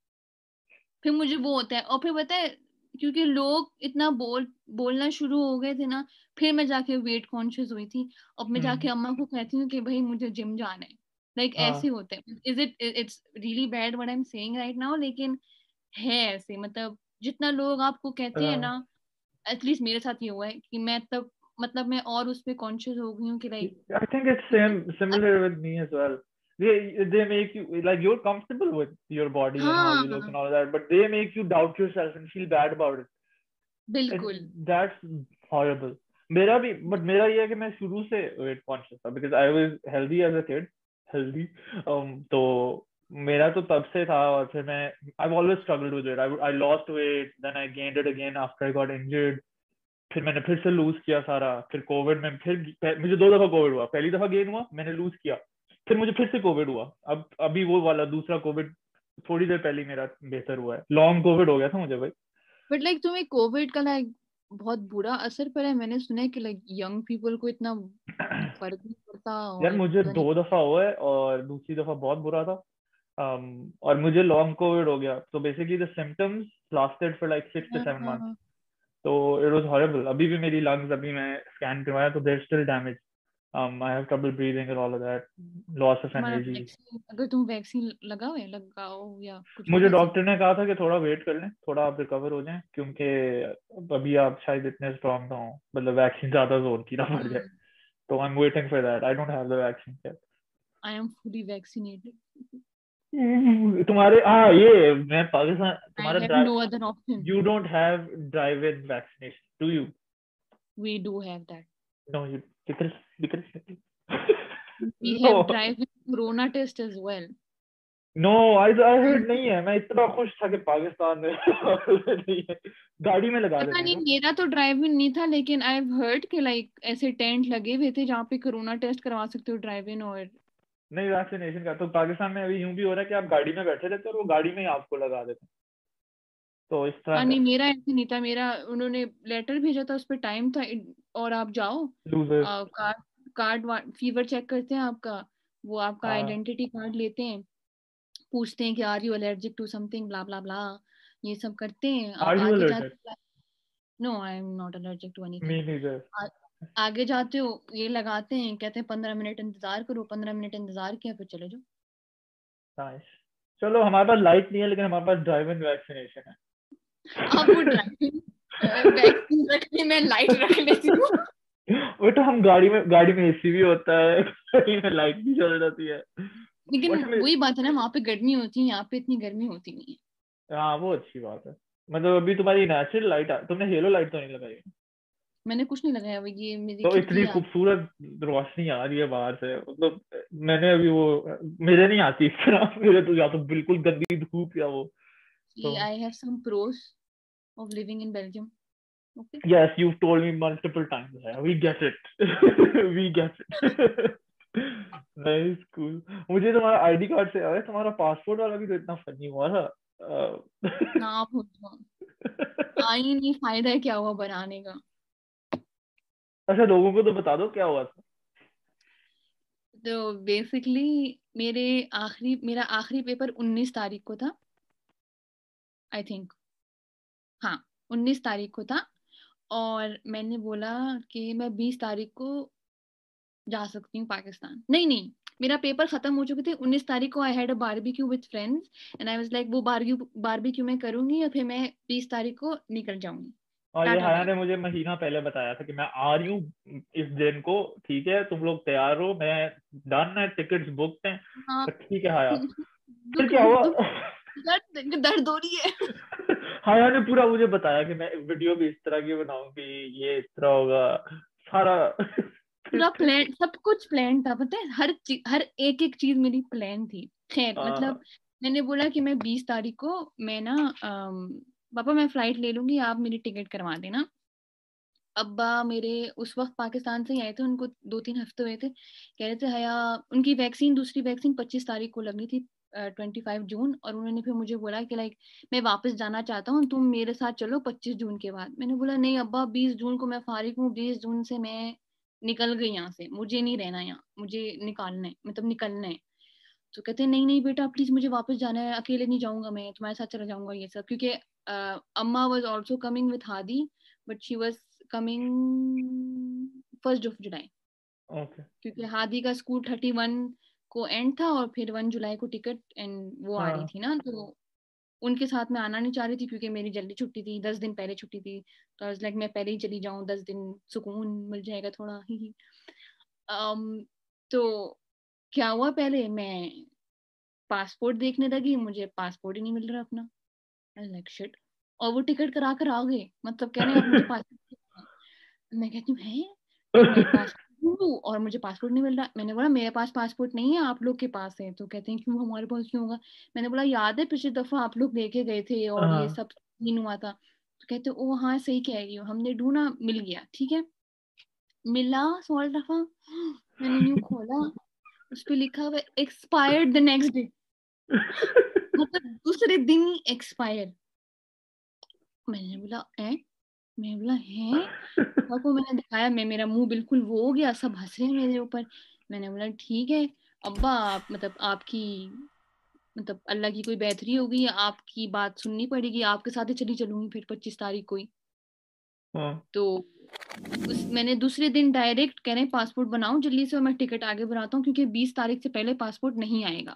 [SPEAKER 2] फिर मुझे वो होता है, और फिर पता है क्योंकि लोग इतना बोल बोलना शुरू हो गए थे ना, फिर मैं जाके वेट कॉन्शियस हुई थी। अब मैं जाके
[SPEAKER 1] हम्म,
[SPEAKER 2] अम्मा को कहती हूँ कि भाई मुझे जिम जाना है, लाइक ऐसे
[SPEAKER 1] हाँ
[SPEAKER 2] होते हैं। Is it it's really bad what I am saying right now, लेकिन है ऐसे, मतलब जितना लोग आपको कहते हैं ना, एटलीस्ट मेरे साथ ये हुआ है कि मैं तब मतलब मैं और उस पे कॉन्शियस हो गई हूँ कि like
[SPEAKER 1] I think it's same similar with me as well. They they make you like you're comfortable with your body and how you look
[SPEAKER 2] हाँ
[SPEAKER 1] and all that, but they make you doubt yourself and feel bad about it.
[SPEAKER 2] बिल्कुल।
[SPEAKER 1] And that's horrible. मेरा भी, but मेरा ये है कि मैं शुरू से weight conscious था because I was healthy as a kid, healthy. Um, तो मेरा तो तब से था, और फिर मैं I've always struggled with it. I I lost weight, then I gained it again after I got injured. फिर मैंने फिर से लूज किया सारा, फिर कोविड में फिर मुझे दो दफा कोविड हुआ, पहली दफा गेन हुआ, मैंने लूज किया, फिर मुझे फिर से कोविड हुआ, अब अभी वो वाला दूसरा कोविड थोड़ी देर पहले मेरा बेहतर हुआ है, लॉन्ग कोविड हो गया था मुझे भाई।
[SPEAKER 2] बट लाइक तुम्हें कोविड का लाइक बहुत बुरा असर पड़ा है, मैंने सुना है कि लाइक यंग पीपल को इतना फर्क नहीं पड़ता
[SPEAKER 1] यार
[SPEAKER 2] और
[SPEAKER 1] मुझे
[SPEAKER 2] पता नहीं।
[SPEAKER 1] दो दफा हुआ है और दूसरी दफा बहुत बुरा था। um, और मुझे लॉन्ग कोविड हो गया, तो basically the symptoms lasted for like six two seven month.
[SPEAKER 2] हाँ,
[SPEAKER 1] तो इट वाज हॉरिबल, अभी भी मेरी लंग्स, अभी मैं स्कैन करवाया तो there still damage. um I have trouble breathing and all of that, loss of
[SPEAKER 2] तुम्हारा
[SPEAKER 1] energy।
[SPEAKER 2] वैक्सीन, अगर तुम वैक्सीन लगाओ या लगाओ या कुछ
[SPEAKER 1] मुझे
[SPEAKER 2] हुआ ऐसे?
[SPEAKER 1] डॉक्टर ने कहा था कि थोड़ा वेट कर लें, थोड़ा आप रिकवर हो जाएं, क्योंकि अभी आप शायद इतने स्ट्रॉन्ग ना हो, मतलब वैक्सीन ज्यादा जोर की ना पड़ जाए। तो I am waiting for that, I don't have the vaccine yet।
[SPEAKER 2] I am fully vaccinated.
[SPEAKER 1] तुम्हारे हाँ ये मैं पाकिस्तान
[SPEAKER 2] आई
[SPEAKER 1] तुम्हारा
[SPEAKER 2] have
[SPEAKER 1] drive,
[SPEAKER 2] no other option.
[SPEAKER 1] You don't have drive in vaccination do you?
[SPEAKER 2] We do have that.
[SPEAKER 1] No you, because because
[SPEAKER 2] we
[SPEAKER 1] no
[SPEAKER 2] have drive corona test as well.
[SPEAKER 1] No I I heard नहीं है, मैं इतना खुश था कि पाकिस्तान में नहीं है, गाड़ी में लगा
[SPEAKER 2] पता
[SPEAKER 1] देते हैं
[SPEAKER 2] नहीं,
[SPEAKER 1] क्या?
[SPEAKER 2] मेरा तो ड्राइव इन नहीं था, लेकिन आई हैव हर्ड कि लाइक ऐसे टेंट लगे हुए थे जहाँ पे कोरोना टेस्ट करवा सकते हो ड्राइव इन। और
[SPEAKER 1] नहीं वैक्सीनेशन का तो पाकिस्तान में अभी यूं भी हो रहा है कि आप गाड़ी में बैठे रहते हो और वो गाड़ी में ही आपको लगा देते हैं, तो इस तरह
[SPEAKER 2] हाँ
[SPEAKER 1] का।
[SPEAKER 2] नहीं, मेरा ऐसे नहीं था, मेरा उन्होंने लेटर भेजा था, उस पर टाइम था, और आप जाओ
[SPEAKER 1] loser.
[SPEAKER 2] Card card fever check करते हैं आपका, वो आपका
[SPEAKER 1] हाँ
[SPEAKER 2] आइडेंटिटी कार्ड लेते हैं, पूछते हैं कि are you allergic to something blah blah blah, ये सब करते हैं।
[SPEAKER 1] आर
[SPEAKER 2] आप
[SPEAKER 1] यू
[SPEAKER 2] आगे
[SPEAKER 1] अलर्टेड?
[SPEAKER 2] जाते, no I am not allergic to anything.
[SPEAKER 1] Me neither.
[SPEAKER 2] आगे जाते हो ये लगाते हैं, कहते हैं पंद्रह मिनट इंतजार करो, पंद्रह मिनट इंतजार किया, फिर चले जाओ।
[SPEAKER 1] नाइस। चलो हमारे पास लाइट नहीं है लेकिन हमारे पास ड्राइव इन वैक्सीनेशन
[SPEAKER 2] आप वो
[SPEAKER 1] है।
[SPEAKER 2] ड्राइविंग वैक्सीन रखने में लाइट रख लेती हूँ।
[SPEAKER 1] वो तो हम गाड़ी में गाड़ी में एसी भी होता है, गाड़ी में लाइट भी चल जाती है।
[SPEAKER 2] लेकिन
[SPEAKER 1] But मैं-
[SPEAKER 2] वही बात है ना, वहां पे गर्मी होती है, यहाँ पे इतनी गर्मी होती नहीं है।
[SPEAKER 1] हाँ वो अच्छी बात है। मतलब अभी तुम्हारी नेचुरल लाइट, तुमने हेलो लाइट तो नहीं लगाई?
[SPEAKER 2] मैंने कुछ नहीं लगाया, वो ये मेरी
[SPEAKER 1] तो
[SPEAKER 2] खिड़की
[SPEAKER 1] इतनी
[SPEAKER 2] आ
[SPEAKER 1] खूबसूरत रोशनी आ रही है बाहर से, मतलब मैंने अभी वो, मेरे नहीं आती इस तरह, मेरे तो या तो बिल्कुल गंदी धूप या वो तो।
[SPEAKER 2] I have some pros of living in Belgium. Okay.
[SPEAKER 1] Yes, you've told me multiple times. Yeah, we get it. We get it. Nice, cool. मुझे तुम्हारा आईडी कार्ड से याद है, तुम्हारा पासपोर्ट वाला भी तो इतना फनी हुआ था।
[SPEAKER 2] ना पूछो, आ ही नहीं, फायदा है क्या हुआ बनाने का।
[SPEAKER 1] अच्छा, लोगों को तो बता दो क्या हुआ था।
[SPEAKER 2] तो बेसिकली मेरे आखिरी मेरा आखिरी पेपर उन्नीस तारीख को था, आई थिंक। हाँ, उन्नीस तारीख को था। और मैंने बोला कि मैं बीस तारीख को जा सकती हूँ पाकिस्तान। नहीं नहीं, मेरा पेपर खत्म हो चुके थे उन्नीस तारीख को। I had a barbecue with friends and I was like वो बारबेक्यू बारबेक्यू मैं करूंगी और फिर मैं बीस तारीख को निकल जाऊंगी
[SPEAKER 1] और ये
[SPEAKER 2] टाटा
[SPEAKER 1] हाया
[SPEAKER 2] बाय।
[SPEAKER 1] ने मुझे महीना पहले बताया था कि मैं आ रही हूँ इस दिन को, ठीक है तुम लोग तैयार हो, मैं डन है, टिकट्स बुकड हैं।
[SPEAKER 2] हाँ।
[SPEAKER 1] तो ठीक है हाया, फिर
[SPEAKER 2] दुख
[SPEAKER 1] क्या हुआ?
[SPEAKER 2] दुख, दर्द दर्द हो रही है।
[SPEAKER 1] हाया ने पूरा मुझे बताया कि मैं वीडियो भी इस तरह की बनाऊंगी, ये इस तरह होगा सारा।
[SPEAKER 2] पूरा प्लान, सब कुछ प्लान था, पता है, हर चीज, हर एक एक चीज मेरी प्लान थी। खैर
[SPEAKER 1] आ,
[SPEAKER 2] मतलब मैंने बोला कि मैं बीस तारीख को मैं ना अम, पापा मैं फ्लाइट ले लूंगी, आप मेरी टिकट करवा देना। अब्बा मेरे उस वक्त पाकिस्तान से ही आए थे, उनको दो तीन हफ्ते हुए थे। कह रहे थे हया, उनकी वैक्सीन, दूसरी वैक्सीन पच्चीस तारीख को लगनी थी, ट्वेंटी फाइव जून। और उन्होंने फिर मुझे बोला कि लाइक मैं वापस जाना चाहता हूँ, तुम मेरे साथ चलो पच्चीस जून के बाद। मैंने बोला नहीं अब्बा, बीस जून को मैं फारिग हूँ, बीस जून से मैं निकल गई यहाँ से, मुझे नहीं रहना यहाँ, मुझे निकालना है, मतलब निकलना है। तो कहते हैं नहीं नहीं बेटा प्लीज, मुझे वापस जाना है, अकेले नहीं जाऊंगा, मैं तुम्हारे साथ चला जाऊंगा ये सब। क्योंकि uh, अम्मा was also coming with Hadi, but she was coming first of July.
[SPEAKER 1] Okay.
[SPEAKER 2] क्योंकि हादी का स्कूल थर्टी वन को एंड था और फिर वन जुलाई को टिकट एंड वो आ रही
[SPEAKER 1] हाँ
[SPEAKER 2] थी ना, तो उनके साथ मैं आना नहीं चाह रही थी क्योंकि मेरी जल्दी छुट्टी थी, दस दिन पहले छुट्टी थी। तो आई लाइक मैं पहले ही चली जाऊं, दस दिन सुकून मिल जाएगा थोड़ा ही। um, तो क्या हुआ, पहले मैं पासपोर्ट देखने लगी, मुझे पासपोर्ट ही नहीं मिल रहा अपना। Like shit. और वो टिकट करा कर आ गए, मतलब कह रहे हैं अब मुझे पासपोर्ट। मैं कहती हूँ है, कि मैं पासपोर्ट हूँ और मुझे पासपोर्ट नहीं मिल रहा। मैंने बोला मेरे पास पासपोर्ट नहीं है, आप लोग के पास है। तो कहते हैं क्यों, हमारे पास क्यों होगा। मैंने बोला याद है पिछली दफा आप लोग लेके गए थे और ये
[SPEAKER 1] हाँ
[SPEAKER 2] सब सीन हुआ था। तो कहते ओ हाँ सही कह रही हो, हमने ढूंढा मिल गया, ठीक है। मिला सोलह दफा। मैंने न्यू खोला, उस पे लिखा हुआ एक्सपायर्ड द नेक्स्ट डे, मतलब दूसरे दिन ही एक्सपायर। मैंने बोला है, मैं बोला है, पापा को मैंने दिखाया, मैं मेरा मुंह बिल्कुल वो हो गया, सब हंस रहे हैं मेरे ऊपर। मैंने बोला ठीक है अब्बा, आप मतलब आपकी मतलब अल्लाह की कोई बेहतरी होगी, आपकी बात सुननी पड़ेगी, आपके साथ ही चली चलूंगी फिर पच्चीस तारीख को ही।
[SPEAKER 1] हाँ
[SPEAKER 2] तो उस मैंने दूसरे दिन डायरेक्ट कह रहे पासपोर्ट बनाओ जल्दी से और मैं टिकट आगे बनाता हूँ क्योंकि बीस तारीख से पहले पासपोर्ट नहीं आएगा।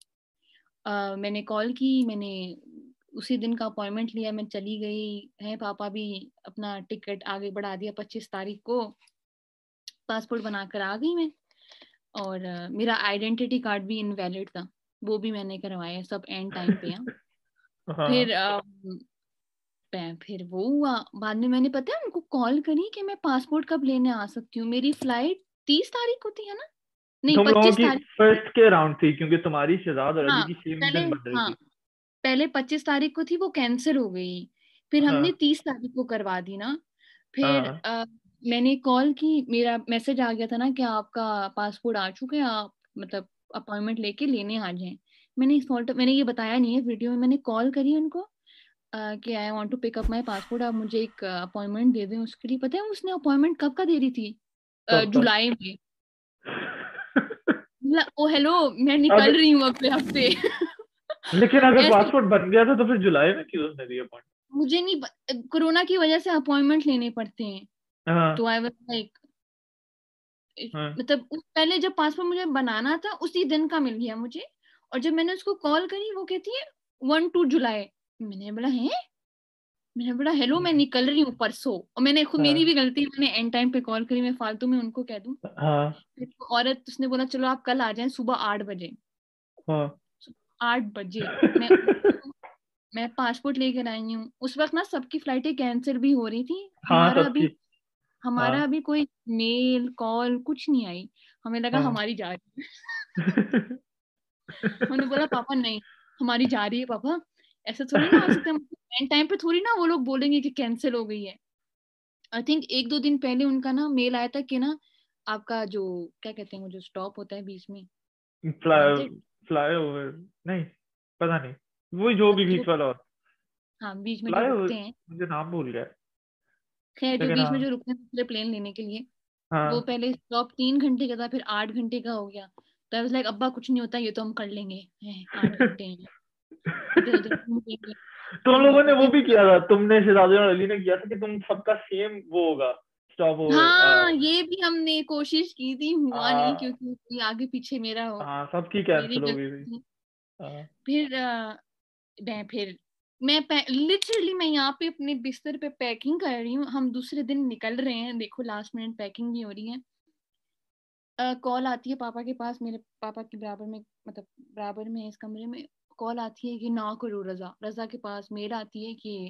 [SPEAKER 2] uh, मैंने कॉल की, मैंने उसी दिन का अपॉइंटमेंट लिया, मैं चली गई है। पापा भी अपना टिकट आगे बढ़ा दिया पच्चीस तारीख को, पासपोर्ट बनाकर आ गई मैं। और uh, मेरा आइडेंटिटी कार्ड भी इनवैलिड था, वो भी मैंने करवाया, सब एंड टाइम पे। हाँ
[SPEAKER 1] हाँ।
[SPEAKER 2] फिर uh, फिर वो हुआ बाद में, मैंने पता है उनको कॉल करी कि मैं पासपोर्ट कब लेने आ सकती हूँ, मेरी फ्लाइट तीस तारीख को थी है ना, नहीं
[SPEAKER 1] तुम लोगों
[SPEAKER 2] पच्चीस
[SPEAKER 1] की
[SPEAKER 2] तारीख
[SPEAKER 1] फर्स्ट के राउंड थी क्योंकि तुम्हारी शहजाद और अली
[SPEAKER 2] हाँ
[SPEAKER 1] की सेम
[SPEAKER 2] पहले,
[SPEAKER 1] दिन बन रही
[SPEAKER 2] हाँ
[SPEAKER 1] थी।
[SPEAKER 2] पहले पच्चीस तारीख को थी, वो कैंसिल हो गई, फिर हमने
[SPEAKER 1] हाँ
[SPEAKER 2] तीस तारीख को करवा दी ना। फिर
[SPEAKER 1] हाँ
[SPEAKER 2] अ, मैंने कॉल की, मेरा मैसेज आ गया था ना कि आपका पासपोर्ट आ चुका है, आप मतलब अपॉइंटमेंट लेके लेने आ जाएं। मैंने सॉल्ट मैंने ये बताया नहीं है वीडियो में, मैंने कॉल करी उनको अ, कि I want to pick up my passport, आप मुझे एक अपॉइंटमेंट दे दें उसके लिए। पता है उसने अपॉइंटमेंट कब का दे रही थी, अ,
[SPEAKER 1] कब का?
[SPEAKER 2] जुलाई में। बोला, ओ हेलो मैं
[SPEAKER 1] अगर
[SPEAKER 2] निकल रही हूँ अगले हफ्ते।
[SPEAKER 1] लेकिन अगर
[SPEAKER 2] ऐसे
[SPEAKER 1] पासपोर्ट बन गया था तो फिर जुलाई में क्यों उसने दिया पॉइंट?
[SPEAKER 2] मुझे नहीं ब- कोरोना की वजह से अपॉइंटमेंट लेने पड़ते हैं।
[SPEAKER 1] हाँ
[SPEAKER 2] तो आई वाज लाइक,
[SPEAKER 1] हाँ
[SPEAKER 2] मतलब उस पहले जब पासपोर्ट मुझे बनाना था उसी दिन का मिल गया मुझे। और जब मैंने उसको कॉल करी वो कहती है वन टू जुलाई। मैंने बोला है, मैंने बोला हेलो मैं निकल रही हूँ परसों, और मैंने खुद, मेरी भी गलती, मैंने एंड टाइम पे कॉल करी, मैं फालतू में उनको कह दूं।
[SPEAKER 1] हाँ
[SPEAKER 2] फिर वो औरत, उसने बोला चलो आप कल आ जाएं सुबह आठ बजे।
[SPEAKER 1] हाँ
[SPEAKER 2] आठ बजे मैं मैं पासपोर्ट लेकर आई हूँ। उस वक्त ना सबकी फ्लाइटें कैंसिल भी हो रही थी,
[SPEAKER 1] हाँ
[SPEAKER 2] हमारा अभी
[SPEAKER 1] सबकी। हाँ
[SPEAKER 2] हमारा अभी कोई मेल कॉल कुछ नहीं आई। हमें लगा
[SPEAKER 1] हाँ
[SPEAKER 2] हमारी जा रही है। हमने बोला पापा नहीं, हमारी जा रही है पापा, ऐसे थोड़ी ना हो सकता है, एंड टाइम पे थोड़ी ना वो लोग बोलेंगे कि कैंसिल हो गई है। आई थिंक एक दो दिन पहले उनका ना मेल आया था कि ना आपका जो, क्या कहते हैं वो जो स्टॉप होता है बीच में, what is
[SPEAKER 1] fly
[SPEAKER 2] it,
[SPEAKER 1] fly over, नहीं पता नहीं, वही जो भी
[SPEAKER 2] जो,
[SPEAKER 1] बीच वाला।
[SPEAKER 2] हाँ बीच में जो
[SPEAKER 1] फ्लाई ओवर,
[SPEAKER 2] रुकते हैं,
[SPEAKER 1] मुझे नाम भूल गया,
[SPEAKER 2] खैर जो
[SPEAKER 1] लेकिन
[SPEAKER 2] बीच में
[SPEAKER 1] हाँ।
[SPEAKER 2] जो रुकते हैं दूसरे प्लेन लेने के लिए, वो
[SPEAKER 1] हाँ
[SPEAKER 2] पहले स्टॉप तीन घंटे का था, फिर आठ घंटे का हो गया। तो आई वाज लाइक अब्बा कुछ नहीं होता, ये तो हम कर लेंगे, हैं, आठ घंटे हैं, इधर उधर घूमेंगे,
[SPEAKER 1] तुम
[SPEAKER 2] फिर
[SPEAKER 1] लोगों ने वो
[SPEAKER 2] फिर
[SPEAKER 1] भी किया था, तुमने शहजादी और अली ने किया था कि तुम सबका सेम वो होगा स्टॉप
[SPEAKER 2] हाँ
[SPEAKER 1] ओवर।
[SPEAKER 2] ये भी हमने कोशिश की थी, हुआ नहीं
[SPEAKER 1] आ,
[SPEAKER 2] क्योंकि कोई आगे पीछे मेरा हो,
[SPEAKER 1] हाँ सबकी
[SPEAKER 2] मेरी
[SPEAKER 1] कैंसिल हो गई
[SPEAKER 2] गलती
[SPEAKER 1] थी।
[SPEAKER 2] थी।
[SPEAKER 1] हाँ।
[SPEAKER 2] फिर अ, मैं फिर मैं लिटरली मैं यहाँ पे अपने बिस्तर पे पैकिंग कर रही हूँ, हम दूसरे दिन निकल रहे हैं, देखो लास्ट मिनट पैकिंग भी हो रही है। कॉल आती है पापा के पास, मेरे पापा के बराबर में, मतलब बराबर में इस कमरे में, कॉल आती है कि ना करो, रजा रजा के पास मेल आती है कि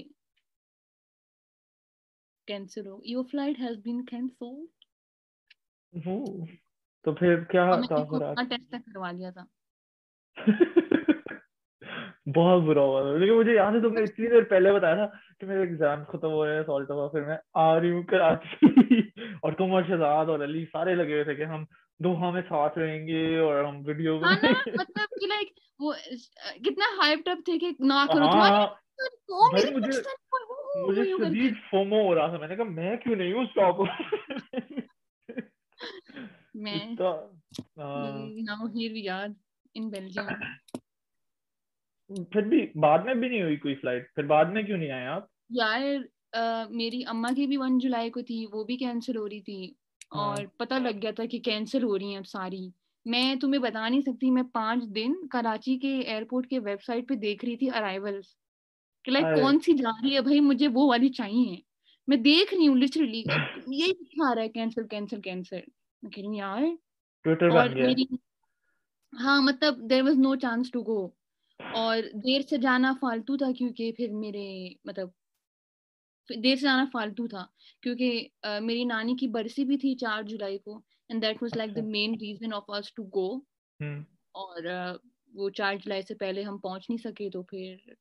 [SPEAKER 2] कैंसिल हो, your flight has been cancelled.
[SPEAKER 1] वो तो फिर क्या
[SPEAKER 2] और
[SPEAKER 1] था
[SPEAKER 2] मैंने
[SPEAKER 1] फिर आज?
[SPEAKER 2] कोरोना टेस्ट तक करवा लिया था।
[SPEAKER 1] बहुत बुरा हुआ था, लेकिन मुझे याद है तुमने इतनी देर पहले बताया था कि मेरे एग्जाम खत्म हो रहे हैं, सॉल्ट हुआ, फिर मैं आ रही हूँ कराची। और तुम और शहजाद और अली सारे लगे हुए थे कि हम दोहा में साथ रहेंगे और हम वीडियो
[SPEAKER 2] हाँ ना,
[SPEAKER 1] बनाएंगे।
[SPEAKER 2] मतलब कि लाइक वो अ, कितना हाइप्ड अप थे कि ना
[SPEAKER 1] हाँ
[SPEAKER 2] करो तुम्हारी,
[SPEAKER 1] हाँ।
[SPEAKER 2] तो
[SPEAKER 1] भाई
[SPEAKER 2] मेरे
[SPEAKER 1] मुझे
[SPEAKER 2] पाकिस्तान को वो वो
[SPEAKER 1] मुझे
[SPEAKER 2] वो करके।
[SPEAKER 1] शदीद फोमो हो रहा था, मैंने कहा मैं क्यों नहीं हूँ स्टॉप।
[SPEAKER 2] मैं
[SPEAKER 1] इतना। हाँ।
[SPEAKER 2] Now here we are in Belgium.
[SPEAKER 1] फिर भी बाद में भी नहीं हुई कोई फ्लाइट, फिर बाद में क्यों नहीं आए आप?
[SPEAKER 2] यार अ, मेरी अम्मा की भी वन जुलाई को थी, वो भी कैंसिल हो रही थी,
[SPEAKER 1] हाँ।
[SPEAKER 2] और पता लग गया था कि कैंसिल हो रही हैं अब सारी। मैं तुम्हें बता नहीं सकती, मैं पांच दिन कराची के एयरपोर्ट के वेबसाइट पे देख रही थी अराइवल्स, कि लाइक
[SPEAKER 1] अरे
[SPEAKER 2] कौन सी जा रही है भाई, मुझे वो वाली चाहिए। मैं देख रही हूँ लिटरली, यही दिखा रहा है कैंसिल कैंसिल कैंसिल। मैं कह रही हूँ यार।
[SPEAKER 1] ट्विटर बन
[SPEAKER 2] और
[SPEAKER 1] गया।
[SPEAKER 2] मेरी, हाँ मतलब there was no chance to go, और देर से जाना फालतू था क्योंकि फिर मेरे, मतलब देर से जाना फालतू था क्योंकि अ, मेरी नानी की बरसी भी थी चार जुलाई को, and that was like the
[SPEAKER 1] अच्छा।
[SPEAKER 2] Main reason of us to go.
[SPEAKER 1] Hmm.
[SPEAKER 2] और अ, वो चार जुलाई से पहले हम पहुंच नहीं सके, तो फिर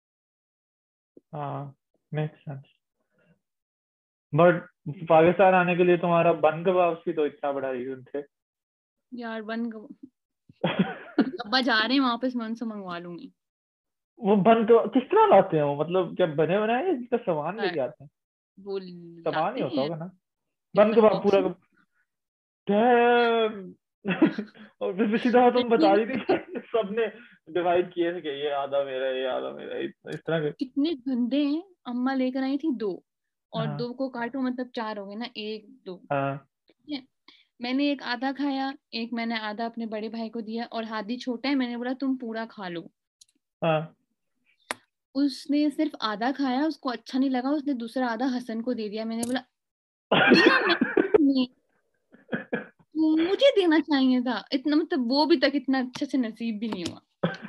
[SPEAKER 1] हाँ मेक सेंस। बट पाकिस्तान आने के लिए तुम्हारा बन कबाब भी तो इतना बड़ा रीजन थे।
[SPEAKER 2] यार बन गो- अभी अब्बा जा रहे हैं वापस, मैं उनसे मंगवा लूंगी।
[SPEAKER 1] वो बन कबाब किस तरह लाते हैं वो, मतलब क्या बने बनाए या जिसका सामान
[SPEAKER 2] हाँ,
[SPEAKER 1] लेके आते हैं?
[SPEAKER 2] वो
[SPEAKER 1] सामान ही
[SPEAKER 2] लाते
[SPEAKER 1] होता
[SPEAKER 2] हैं
[SPEAKER 1] होगा ना। बन
[SPEAKER 2] टिफिन
[SPEAKER 1] कबाब
[SPEAKER 2] बॉक्स
[SPEAKER 1] पूरा
[SPEAKER 2] में।
[SPEAKER 1] का- Damn! और फिर सीधा तुम बता
[SPEAKER 2] लेकिन
[SPEAKER 1] रही थी कि सबने डिवाइड किए थे कि ये आधा मेरा ये आधा मेरा, इस, इस तरह के।
[SPEAKER 2] कितने गंदे हैं, अम्मा लेकर आई थी दो, और
[SPEAKER 1] हाँ
[SPEAKER 2] दो को काटो मतलब चार हो गए ना, एक दो,
[SPEAKER 1] हाँ
[SPEAKER 2] ठीक है। मैंने एक आधा खाया, एक मैंने आधा अपने बड़े भाई को दिया, और हादी छोटा है, मैंने बोला तुम पूरा खा लो।
[SPEAKER 1] हाँ।
[SPEAKER 2] उसने सिर्फ आधा खाया, उसको अच्छा नहीं लगा, उसने दूसरा आधा हसन को दे दिया। मैंने बोला दिया मैंने तुम्हें, मुझे देना चाहिए था इतना, मतलब वो भी तक इतना अच्छे से नसीब भी नहीं हुआ।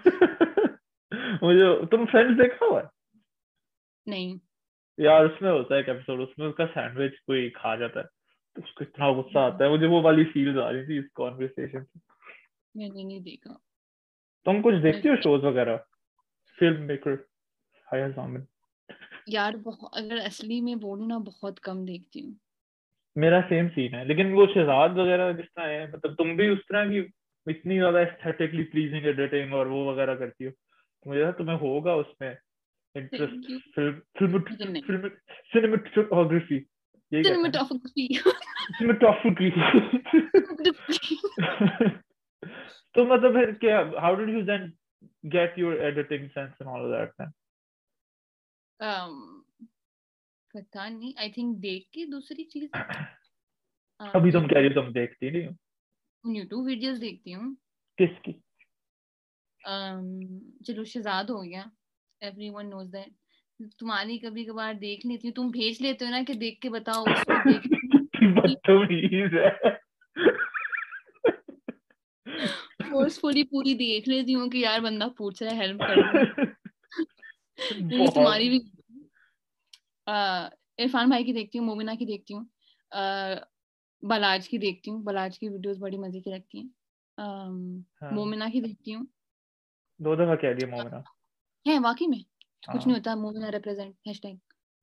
[SPEAKER 1] मुझे तुम फ्रेंड्स देखा हुआ है?
[SPEAKER 2] नहीं।
[SPEAKER 1] यार उसमें होता है एक एपिसोड, उसमें उसका सैंडविच कोई खा जाता है, तो उसको इतना गुस्सा आता है, मुझे वो वाली फील्स आ रही थी इस कॉन्वर्सेशन से।
[SPEAKER 2] मैंने नहीं देखा।
[SPEAKER 1] तुम कुछ
[SPEAKER 2] मैं
[SPEAKER 1] देखती हो शोज वगैरह? फिल्म मेकर हाया जामिन।
[SPEAKER 2] यार बहुत, अगर असली में बोलूँ ना, बहुत कम देखती हूँ।
[SPEAKER 1] मेरा सेम सीन है, लेकिन वो शहजाद वगैरह जिस तरह है, मतलब तुम भी उस तरह की इतनी ज्यादा एस्थेटिकली प्लीजिंग एडिटिंग और वो वगैरह करती हो, तो मुझे लगा तुम्हें होगा उसमें
[SPEAKER 2] thank
[SPEAKER 1] interest.
[SPEAKER 2] You.
[SPEAKER 1] Film film
[SPEAKER 2] लेकिन नहीं,
[SPEAKER 1] फिल्म सिनेमेटोग्राफी, यही कहते हैं ना?
[SPEAKER 2] सिनेमेटोग्राफी।
[SPEAKER 1] सिनेमेटोग्राफी। तो मतलब फिर क्या, how did you then get your editing sense and all that man?
[SPEAKER 2] um, पता नहीं, आई थिंक देख के दूसरी चीजें,
[SPEAKER 1] अभी तुम कह
[SPEAKER 2] यूट्यूब,
[SPEAKER 1] रही हो तुम देखती नहीं हो।
[SPEAKER 2] यूट्यूब वीडियोस देखती हूँ।
[SPEAKER 1] किसकी?
[SPEAKER 2] um, चलो शहजाद हो गया, एवरीवन नोज दैट। तुम्हारी कभी कभार देख लेती हूँ, तुम भेज लेते हो ना कि देख के बताओ, उसको देख
[SPEAKER 1] बदतमीज है।
[SPEAKER 2] फोर्सफुली पूरी देख लेती हूँ कि यार बंदा पूछ रहा है, हेल्प कर दूँ। क्योंकि
[SPEAKER 1] बहुत।
[SPEAKER 2] तुम्हारी भी आ, इरफान भाई की देखती हूँ, मोमिना की देखती हूँ, बलाज की देखती हूँ, बलाज की वीडियोस बड़ी मजे की लगती हैं। अम,
[SPEAKER 1] हाँ,
[SPEAKER 2] मोमिना की देखती हूँ।
[SPEAKER 1] दो दफा कह दिया मोमिना।
[SPEAKER 2] है वाकई में कुछ नहीं
[SPEAKER 1] हाँ।
[SPEAKER 2] होता, Momina represent hashtag.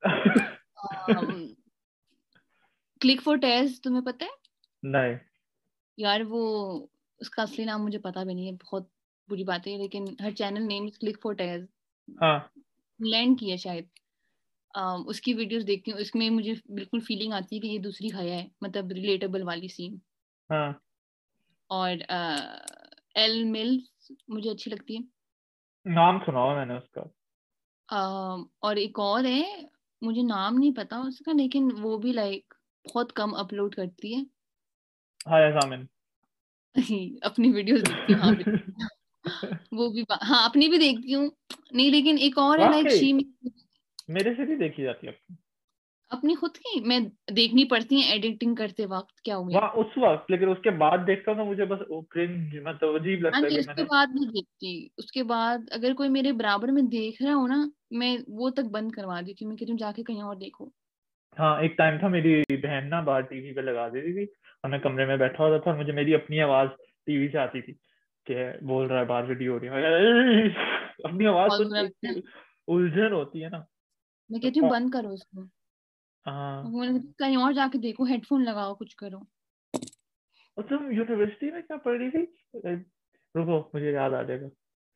[SPEAKER 2] Click for test तुम्हें पता है?
[SPEAKER 1] नहीं।
[SPEAKER 2] यार वो, उसका असली नाम मुझे पता भी नहीं है, बहुत बुरी बात है, लेकिन हर channel name is click for test.
[SPEAKER 1] हाँ।
[SPEAKER 2] लैंड की है शायद। अम, उसकी वीडियोस देखती हूँ, इसमें मुझे बिल्कुल फीलिंग आती है कि ये दूसरी हया है, मतलब रिलेटेबल वाली सीन।
[SPEAKER 1] हाँ,
[SPEAKER 2] और एल मिल्स मुझे अच्छी लगती है।
[SPEAKER 1] नाम सुना हुआ मैंने उसका।
[SPEAKER 2] अम, और एक और है, मुझे नाम नहीं पता उसका, लेकिन वो भी लाइक बहुत कम अपलोड करती है।
[SPEAKER 1] हाँ, यासामिन।
[SPEAKER 2] अपनी वीडियोस देखती हूँ, हाँ बिल्कुल। वो भी बा- हाँ अपनी भी देखती हूँ। नहीं लेकिन एक और है लाइक
[SPEAKER 1] वाकई
[SPEAKER 2] शी,
[SPEAKER 1] मेरे से भी देखी जाती है अपनी।
[SPEAKER 2] अपनी खुद की मैं देखनी पड़ती है एडिटिंग करते वक्त, क्या हो गया।
[SPEAKER 1] वहाँ उस वक्त, लेकिन उसके बाद देखता हूँ तो मुझे बस वो क्रिंज, मतलब अजीब
[SPEAKER 2] हाँ
[SPEAKER 1] लगता है
[SPEAKER 2] नहीं
[SPEAKER 1] कि
[SPEAKER 2] उसके
[SPEAKER 1] मैंने।
[SPEAKER 2] बाद नहीं देखती, उसके बाद अगर कोई मेरे बराबर में देख रहा हो ना, मैं वो तक बंद करवा देती हूँ, मैं कहती हूँ जाके कहीं और देखो।
[SPEAKER 1] हाँ, एक टाइम था मेरी बहन ना बाहर टीवी पे लगा देती थी, और मैं कमरे में बैठा होता था और मुझे मेरी अपनी आवाज टीवी से आती थी कि बोल रहा है बाहर वीडियो हो रही है। मैं कहा, अपनी आवाज
[SPEAKER 2] बहुत
[SPEAKER 1] सुन
[SPEAKER 2] बुरा
[SPEAKER 1] के
[SPEAKER 2] लगता है।
[SPEAKER 1] इतनी उलझन होती है ना।
[SPEAKER 2] मैं
[SPEAKER 1] तो
[SPEAKER 2] कहती हूँ
[SPEAKER 1] कौ-
[SPEAKER 2] बंद करो इसको।
[SPEAKER 1] हाँ।
[SPEAKER 2] मैंने कहा, कहीं और जाके देखो, हेडफोन लगाओ, कुछ करो।
[SPEAKER 1] और तुम यूनिवर्सिटी में क्या पढ़ रही थी? अ, रुको, मुझे याद आ जाएगा।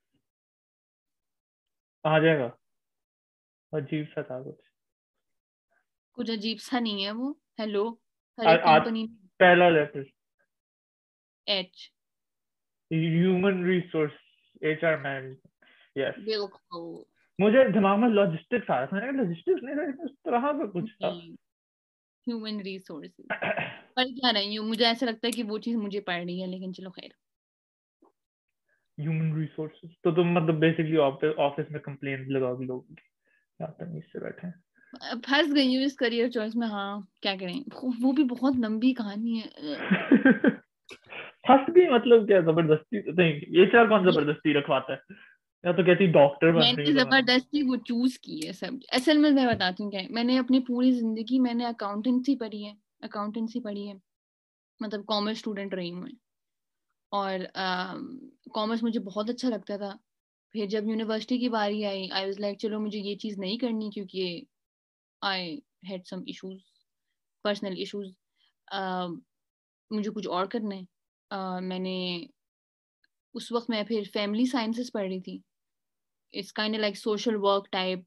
[SPEAKER 1] आ जाएगा। अजीब सा था कुछ।
[SPEAKER 2] कुछ अजीब सा नहीं है वो, हेलो, हर
[SPEAKER 1] आ,
[SPEAKER 2] एक
[SPEAKER 1] आ,
[SPEAKER 2] कंपनी में।
[SPEAKER 1] पहला letter.
[SPEAKER 2] H.
[SPEAKER 1] Human resource, H R man. Yes.
[SPEAKER 2] बिल्कुल।
[SPEAKER 1] मुझे दिमाग में लॉजिस्टिक्स आ रहा था, मैंने कहा लॉजिस्टिक्स नहीं था, इस तरह का कुछ था।
[SPEAKER 2] ह्यूमन रिसोर्सेज पढ़ क्या रही हूँ, मुझे ऐसा लगता है कि वो चीज मुझे पढ़ रही है, लेकिन चलो खैर।
[SPEAKER 1] ह्यूमन रिसोर्सेज तो तुम मतलब बेसिकली ऑफिस में कंप्लेंट लगाओगी लोगों की, यहाँ पर नीचे बैठे हैं।
[SPEAKER 2] फंस गई हूँ इस करियर चॉइस में, हाँ क्या करें, वो वो भी बहुत लंबी कहानी है।
[SPEAKER 1] फंस गई मतलब क्या, जबरदस्ती तो नहीं, एच आर कौन जबरदस्ती रखवाता है? या तो कहती डॉक्टर बन रही
[SPEAKER 2] मैंने
[SPEAKER 1] हो तो मैं।
[SPEAKER 2] जबरदस्ती वो चूज की है सब, असल में मैं बताती हूँ क्या है, मैंने अपनी पूरी जिंदगी मैंने अकाउंटेंसी पढ़ी है, अकाउंटेंसी पढ़ी है, मतलब कॉमर्स स्टूडेंट रही हूँ मैं। और कॉमर्स मुझे बहुत अच्छा लगता था। फिर जब यूनिवर्सिटी की बारी आई, आई वाज लाइक चलो मुझे ये चीज़ नहीं करनी, क्योंकि I had some issues, personal issues. मुझे कुछ और करना है। अ, मैंने उस वक्त मैं फिर फैमिली साइंसेस पढ़ रही थी। It's kind like social work type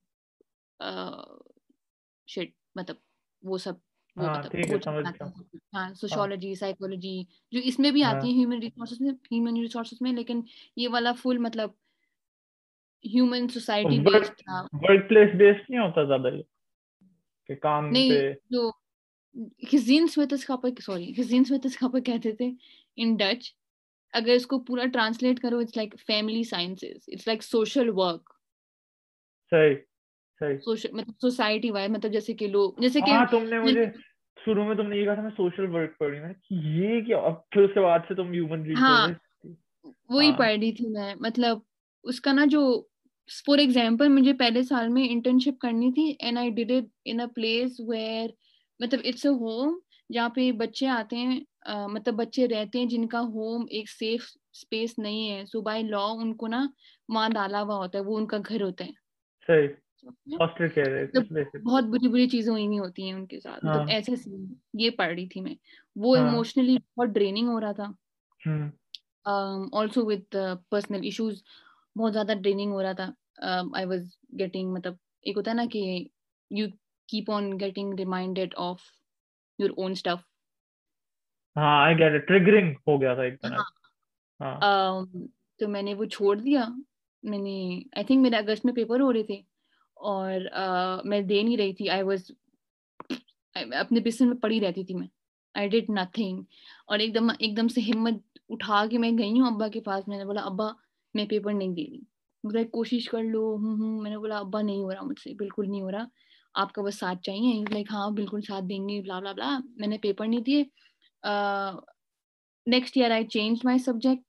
[SPEAKER 2] shit, मतलब वो सब, वो
[SPEAKER 1] हाँ
[SPEAKER 2] मतलब
[SPEAKER 1] ठीक है,
[SPEAKER 2] वो
[SPEAKER 1] समझ
[SPEAKER 2] चीज़ आती
[SPEAKER 1] गया।
[SPEAKER 2] है। हाँ
[SPEAKER 1] हाँ।
[SPEAKER 2] सोशोलॉजी, साइकोलॉजी, जो इसमें भी आती
[SPEAKER 1] हाँ,
[SPEAKER 2] है ह्यूमन रिसोर्सेज में, ह्यूमन रिसोर्सेज में, लेकिन ये वाला फुल मतलब ह्यूमन सोसाइटी बेस्ड
[SPEAKER 1] वर्क
[SPEAKER 2] था।
[SPEAKER 1] वर्क प्लेस बेस्ड नहीं होता ज्यादा ये, कि काम पे।
[SPEAKER 2] नहीं, जो gezinswetenschapper, सॉरी gezinswetenschapper कहते थे इन डच, अगर इसको पूरा ट्रांसलेट करो it's like family sciences, it's like social work.
[SPEAKER 1] सही। सही।
[SPEAKER 2] सोशल मतलब सोसाइटी वाइज, मतलब जैसे कि लोग, जैसे कि
[SPEAKER 1] हाँ, तुमने मुझे शुरू में तुमने ये कहा था मैं सोशल वर्क पढ़ रही हूँ, मैंने कि ये क्या, अब फिर उसके बाद से तुम ह्यूमन
[SPEAKER 2] हाँ
[SPEAKER 1] रिसोर्सेज।
[SPEAKER 2] वही
[SPEAKER 1] हाँ।
[SPEAKER 2] पढ़ रही थी मैं, मतलब उसका ना जो, फॉर एग्जाम्पल मुझे पहले साल में इंटर्नशिप करनी थी, and I did it in a place where, मतलब इट्स अ होम जहाँ पे बच्चे आते हैं, अ, मतलब बच्चे रहते हैं जिनका होम एक सेफ स्पेस नहीं है, सो बाय लॉ उनको ना वहाँ डाला हुआ होता है, वो उनका घर होता है।
[SPEAKER 1] सही।
[SPEAKER 2] समझे?
[SPEAKER 1] फॉस्टर केयर है
[SPEAKER 2] मतलब
[SPEAKER 1] बेसिक।
[SPEAKER 2] बहुत बुरी बुरी चीजें हुई नहीं होती हैं उनके साथ, मतलब
[SPEAKER 1] हाँ।
[SPEAKER 2] ऐसे सीन ये पढ़ रही थी मैं। वो
[SPEAKER 1] हाँ।
[SPEAKER 2] इमोशनली बहुत ड्रेनिंग हो रहा था,
[SPEAKER 1] hmm.
[SPEAKER 2] Also with personal issues, बहुत ज्यादा ड्रेनिंग हो रहा था। आई वाज गेटिंग, मतलब एक होता है ना कि you keep on getting reminded of your own stuff.
[SPEAKER 1] हाँ, आई गेट इट, ट्रिगरिंग हो गया था एक तरह।
[SPEAKER 2] हाँ।
[SPEAKER 1] हाँ।
[SPEAKER 2] um, तो मैंने वो छोड़ दिया। मैंने, आई थिंक मेरे अगस्त में पेपर हो रहे थे, और uh, मैं दे नहीं रही थी, आई वाज अपने बिस्तर में पड़ी रहती थी मैं, आई डिड नथिंग। और एकदम एकदम से हिम्मत उठा के मैं गई हूँ अब्बा के पास, मैंने बोला अब्बा मैं पेपर नहीं दे रही। बोला कोशिश कर लो। हम्म हम्म मैंने बोला अब्बा नहीं हो रहा मुझसे, बिल्कुल नहीं हो रहा, आपका बस साथ चाहिए। लाइक हाँ बिल्कुल साथ देंगे, ब्ला ब्ला ब्ला। मैंने पेपर नहीं दिए। Next year I change my subject.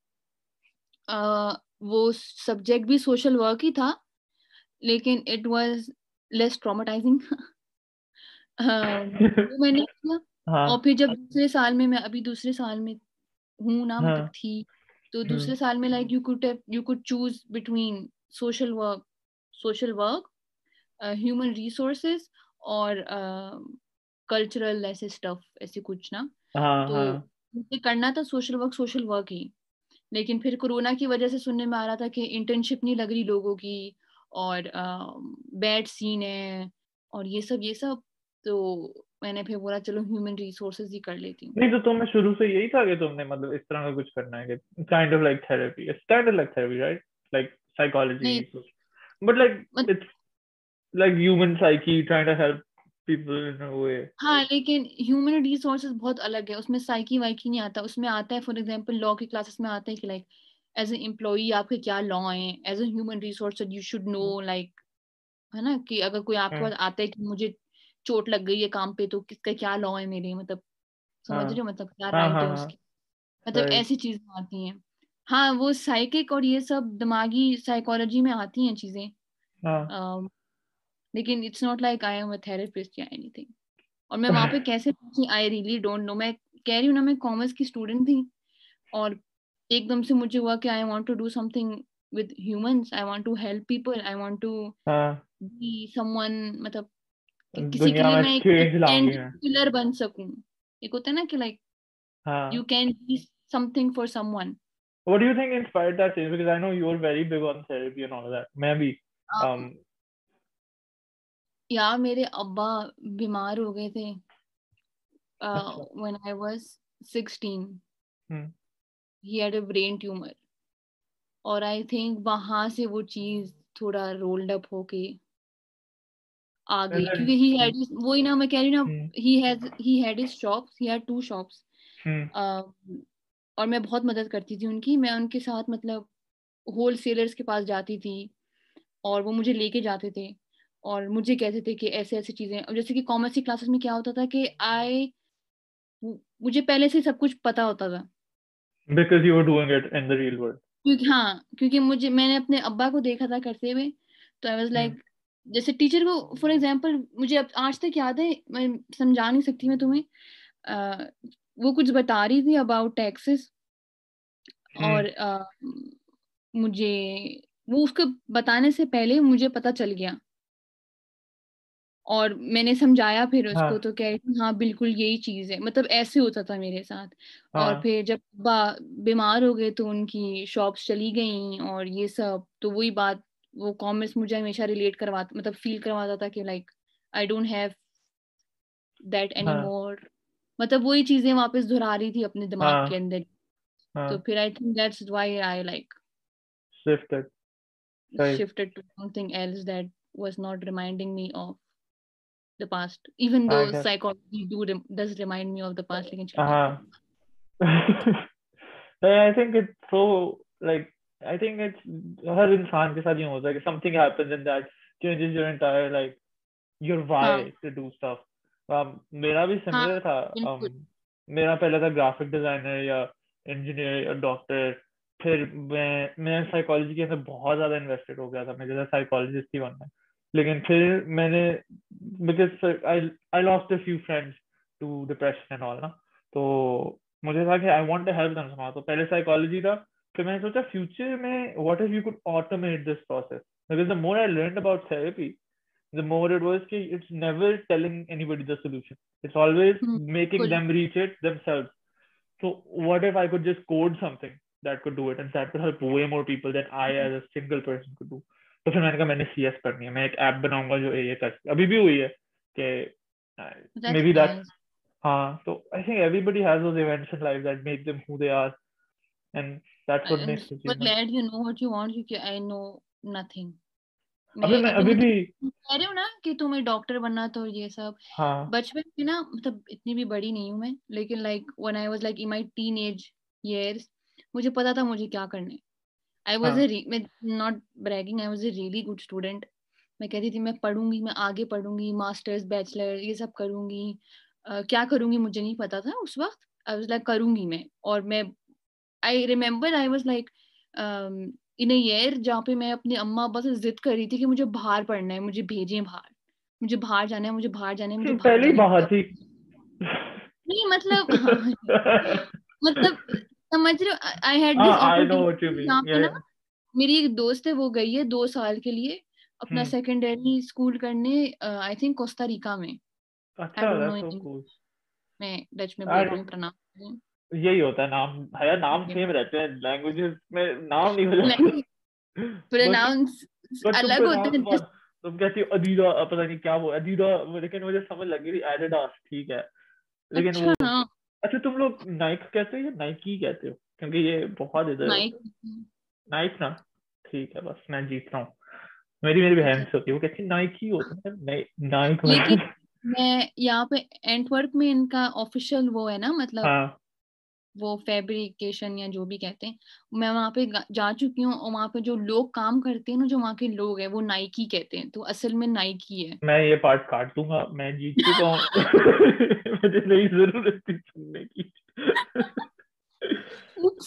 [SPEAKER 2] वो सब्जेक्ट भी सोशल वर्क ही था, लेकिन इट वाज लेस ट्रॉमेटाइजिंग। वो मैंने किया। और
[SPEAKER 1] हाँ
[SPEAKER 2] फिर जब दूसरे साल में, मैं अभी दूसरे साल में हूँ ना, मतलब
[SPEAKER 1] हाँ
[SPEAKER 2] थी, तो
[SPEAKER 1] हम्म
[SPEAKER 2] दूसरे साल में like you could you could choose between social work, social work, human resources और कल्चरल ऐसे स्टफ, ऐसे कुछ ना।
[SPEAKER 1] हाँ
[SPEAKER 2] तो
[SPEAKER 1] हाँ
[SPEAKER 2] मुझे करना था सोशल वर्क, सोशल वर्क ही। लेकिन फिर कोरोना की वजह से सुनने में आ रहा था कि इंटर्नशिप नहीं लग रही लोगों की, और बैड सीन है, और ये सब ये सब। तो मैंने फिर बोला चलो ह्यूमन रिसोर्सेज ही कर लेती हूँ।
[SPEAKER 1] नहीं तो तुम्हें शुरू से यही था कि तुमने मतलब इस तरह का कुछ करना है कि kind of like therapy, it's kind of like therapy right, like psychology
[SPEAKER 2] नहीं
[SPEAKER 1] कुछ, बट लाइक
[SPEAKER 2] मत,
[SPEAKER 1] it's like human psyche trying to help people in a way.
[SPEAKER 2] हाँ लेकिन ह्यूमन रिसोर्सेज बहुत अलग है, उसमें साइकी वाइकी नहीं आता। उसमें आता है फॉर एग्जांपल लॉ की क्लासेस में आता है कि लाइक एज ए एम्प्लॉई आपके क्या लॉ हैं, as a human resource you should know, like है ना, कि अगर कोई आपके
[SPEAKER 1] हाँ
[SPEAKER 2] पास आता है कि मुझे चोट लग गई है काम पे, तो किसका क्या लॉ है मेरे, मतलब समझ रहे
[SPEAKER 1] हाँ
[SPEAKER 2] हो, मतलब क्या
[SPEAKER 1] हाँ
[SPEAKER 2] राइट
[SPEAKER 1] हाँ
[SPEAKER 2] है
[SPEAKER 1] हाँ
[SPEAKER 2] उसकी, मतलब
[SPEAKER 1] राइट
[SPEAKER 2] ऐसी चीजें आती हैं। हाँ वो साइकिक और ये सब दिमागी साइकोलॉजी में आती हैं चीजें।
[SPEAKER 1] हाँ
[SPEAKER 2] अम, लेकिन it's not like I am a therapist या एनीथिंग। और मैं वहां पे कैसे पहुंची, आई रियली डोंट नो। मैं कह रही हूँ ना, मैं कॉमर्स की स्टूडेंट थी, और एकदम से मुझे हुआ कि I want to do something with humans, I want to help people, I want to
[SPEAKER 1] हाँ
[SPEAKER 2] बी समवन, मतलब कि किसी के
[SPEAKER 1] दुनिया
[SPEAKER 2] लिए
[SPEAKER 1] में
[SPEAKER 2] मैं एक
[SPEAKER 1] चेंज लाऊंगी मैं।
[SPEAKER 2] पिलर बन सकूं। एक होता है ना कि लाइक
[SPEAKER 1] हाँ
[SPEAKER 2] you can be something for someone.
[SPEAKER 1] what do you think inspired that change, because I know you're very big on therapy and all of that, मैं भी um
[SPEAKER 2] यार मेरे अब्बा बीमार हो गए थे
[SPEAKER 1] अच्छा
[SPEAKER 2] when I was sixteen.
[SPEAKER 1] Hmm
[SPEAKER 2] he had a brain tumour, और आई थिंक वहां से वो चीज थोड़ा रोल्ड अप होके आ
[SPEAKER 1] is
[SPEAKER 2] गई,
[SPEAKER 1] it
[SPEAKER 2] क्योंकि ही हैड, वही ना मैं कह रही हूँ ना,
[SPEAKER 1] hmm
[SPEAKER 2] he has he had his shops, he had two shops.
[SPEAKER 1] Hmm
[SPEAKER 2] और मैं बहुत मदद करती थी उनकी, मैं उनके साथ मतलब होल सेलर्स के पास जाती थी, और वो मुझे लेके जाते थे, और मुझे कहते थे कि ऐसे ऐसी चीजें। और जैसे कि कॉमर्स की क्लासेस में क्या होता था कि आई, मुझे पहले से सब कुछ पता होता था।
[SPEAKER 1] because you were doing it in the real world।
[SPEAKER 2] क्योंकि हाँ, क्योंकि मुझे, मैंने अपने अब्बा को देखा था करते हुए, तो आई वाज
[SPEAKER 1] हम्म
[SPEAKER 2] लाइक, जैसे टीचर को फॉर एग्जांपल मुझे अब आज तक याद है, मैं समझा नहीं सकती मैं तुम्हें। अ, वो कुछ बता रही थी अबाउट टैक्सेस,
[SPEAKER 1] हम्म
[SPEAKER 2] और अ, मुझे वो उसको बताने से पहले मुझे पता चल गया, और मैंने समझाया फिर उसको,
[SPEAKER 1] हाँ
[SPEAKER 2] तो कह रही थी हाँ बिल्कुल यही चीज है, मतलब ऐसे होता था मेरे साथ। और
[SPEAKER 1] हाँ
[SPEAKER 2] फिर जब बा बीमार हो गए तो उनकी शॉप्स चली गई और ये सब, तो वही बात, वो कॉमर्स मुझे हमेशा रिलेट करवाता, मतलब फील करवाता था कि like I don't have that any
[SPEAKER 1] हाँ
[SPEAKER 2] मोर, मतलब वही चीजें वापस दोहरा रही थी अपने दिमाग के
[SPEAKER 1] हाँ
[SPEAKER 2] अंदर। तो
[SPEAKER 1] हाँ
[SPEAKER 2] फिर I think that's why I like
[SPEAKER 1] shifted right।
[SPEAKER 2] shifted to something else that was not reminding me of the past, even
[SPEAKER 1] I
[SPEAKER 2] though
[SPEAKER 1] guess
[SPEAKER 2] psychology do rem- does remind me of the past, लेकिन चलो ठीक है।
[SPEAKER 1] हाँ I think it's so like I think it's हर इंसान के साथ ये होता है कि something happens and that changes your entire like your
[SPEAKER 2] हाँ
[SPEAKER 1] why to do stuff। um, मेरा भी
[SPEAKER 2] हाँ
[SPEAKER 1] similar था। um,
[SPEAKER 2] बिल्कुल।
[SPEAKER 1] मेरा पहले था ग्राफिक डिजाइनर या इंजीनियर या डॉक्टर, फिर मैं मैं साइकोलॉजी के अंदर बहुत ज्यादा इन्वेस्टेड हो गया था, मैं जैसा साइकोलॉजिस्ट ही बनना है। लेकिन फिर मैंने because I I lost a few friends to depression and all ना, तो मुझे था कि I want to help them somehow, तो पहले साइकोलॉजी था। फिर मैंने सोचा फ्यूचर में what if you could automate this process, because the more I learn about therapy the more it was कि it's never telling anybody the solution, it's always
[SPEAKER 2] hmm,
[SPEAKER 1] making
[SPEAKER 2] बिल्कुल।
[SPEAKER 1] them reach it themselves। So what if I could just code something that could do it and that could help way more people than I as a single person could do। तो फिर मैंने कहा मैंने C S करनी है, मैं एक app बनाऊंगा जो ये कर, अभी भी हुई है कि मे
[SPEAKER 2] That's
[SPEAKER 1] बी दैट।
[SPEAKER 2] nice.
[SPEAKER 1] हाँ तो I think everybody has those events in life that make them who they are, and that's what
[SPEAKER 2] I'm
[SPEAKER 1] makes
[SPEAKER 2] super
[SPEAKER 1] achievement।
[SPEAKER 2] glad you know what you want, क्योंकि I know nothing.
[SPEAKER 1] अभी
[SPEAKER 2] मैं
[SPEAKER 1] मैं
[SPEAKER 2] अभी
[SPEAKER 1] अभी भी
[SPEAKER 2] मतलब कह रही हूँ ना कि तुम्हें डॉक्टर बनना, तो ये सब
[SPEAKER 1] हाँ
[SPEAKER 2] बचपन में ना, मतलब इतनी भी बड़ी नहीं हूँ मैं, लेकिन like when I was like in my teenage years, मुझे पता था मुझे क्या करना है। आई वाज
[SPEAKER 1] हाँ
[SPEAKER 2] a not bragging, I was a really good student. मैं कहती थी मैं पढ़ूंगी, मैं आगे पढ़ूंगी, मास्टर्स बैचलर ये सब करूंगी। uh, क्या करूंगी मुझे नहीं पता था उस वक्त। आई वाज लाइक करूंगी मैं। और मैं I remember I was like in a year जहाँ पे मैं अपनी अम्मा अब्बा से जिद कर रही थी कि मुझे बाहर पढ़ना है, मुझे भेजें बाहर, मुझे बाहर जाना है, मुझे बाहर जाना है, मुझे बाहर
[SPEAKER 1] पहले ही
[SPEAKER 2] जाना है।
[SPEAKER 1] बाहर
[SPEAKER 2] तब
[SPEAKER 1] थी।
[SPEAKER 2] नहीं मतलब हाँ, मतलब समझ रहे हो, आई हैड
[SPEAKER 1] हाँ
[SPEAKER 2] this
[SPEAKER 1] I know what you
[SPEAKER 2] opportunity
[SPEAKER 1] mean,
[SPEAKER 2] जहाँ पे
[SPEAKER 1] या
[SPEAKER 2] ना मेरी एक दोस्त है, वो गई है दो साल के लिए अपना
[SPEAKER 1] हम्म,
[SPEAKER 2] सेकेंडरी स्कूल करने, आई थिंक कोस्टा रिका में। आई
[SPEAKER 1] अच्छा
[SPEAKER 2] don't know
[SPEAKER 1] that's so
[SPEAKER 2] in,
[SPEAKER 1] cool.
[SPEAKER 2] मैं डच में बोल
[SPEAKER 1] यार
[SPEAKER 2] रही हूँ प्रणाम।
[SPEAKER 1] यही होता है, नाम है, नाम सेम रहते हैं लैंग्वेजेस में, नाम नहीं हो जाते। बट तुम
[SPEAKER 2] प्रोनाउंस
[SPEAKER 1] बट तुम
[SPEAKER 2] अलग होते
[SPEAKER 1] प्रोनाउंस
[SPEAKER 2] हैं
[SPEAKER 1] बहुत,
[SPEAKER 2] just-
[SPEAKER 1] तुम कहती हो अदीरा, पता नहीं क्या वो अदीरा, लेकिन मुझे समझ लगी थी एडिडास, ठीक है, लेकिन वो,
[SPEAKER 2] अच्छा हाँ
[SPEAKER 1] अच्छा तुम लोग नाइक कहते हो या नाइकी कहते हो, क्योंकि ये बहुत इधर होता
[SPEAKER 2] नाइक।
[SPEAKER 1] है। नाइक ना, ठीक है, बस मैं जीत रहा हूँ। मेरी मेरी बहन से होती है, वो कहती है नाइकी होता है, नहीं नाइक
[SPEAKER 2] लेकिन
[SPEAKER 1] में।
[SPEAKER 2] मैं यहाँ पे एंटवर्प में इनका ऑफिशियल वो है ना, मतलब
[SPEAKER 1] हाँ
[SPEAKER 2] वो फैब्रिकेशन या जो भी कहते हैं, मैं वहां पे गा- जा चुकी हूँ और वहां पे जो लोग काम करते हैं ना, जो वहाँ के लोग हैं वो नाइकी कहते हैं, तो असल में नाइकी है।
[SPEAKER 1] मैं ये पार्ट काट दूंगा, मैं जीत चुका हूँ। मुझे नहीं जरूरत थी सुनने की।
[SPEAKER 2] Oops.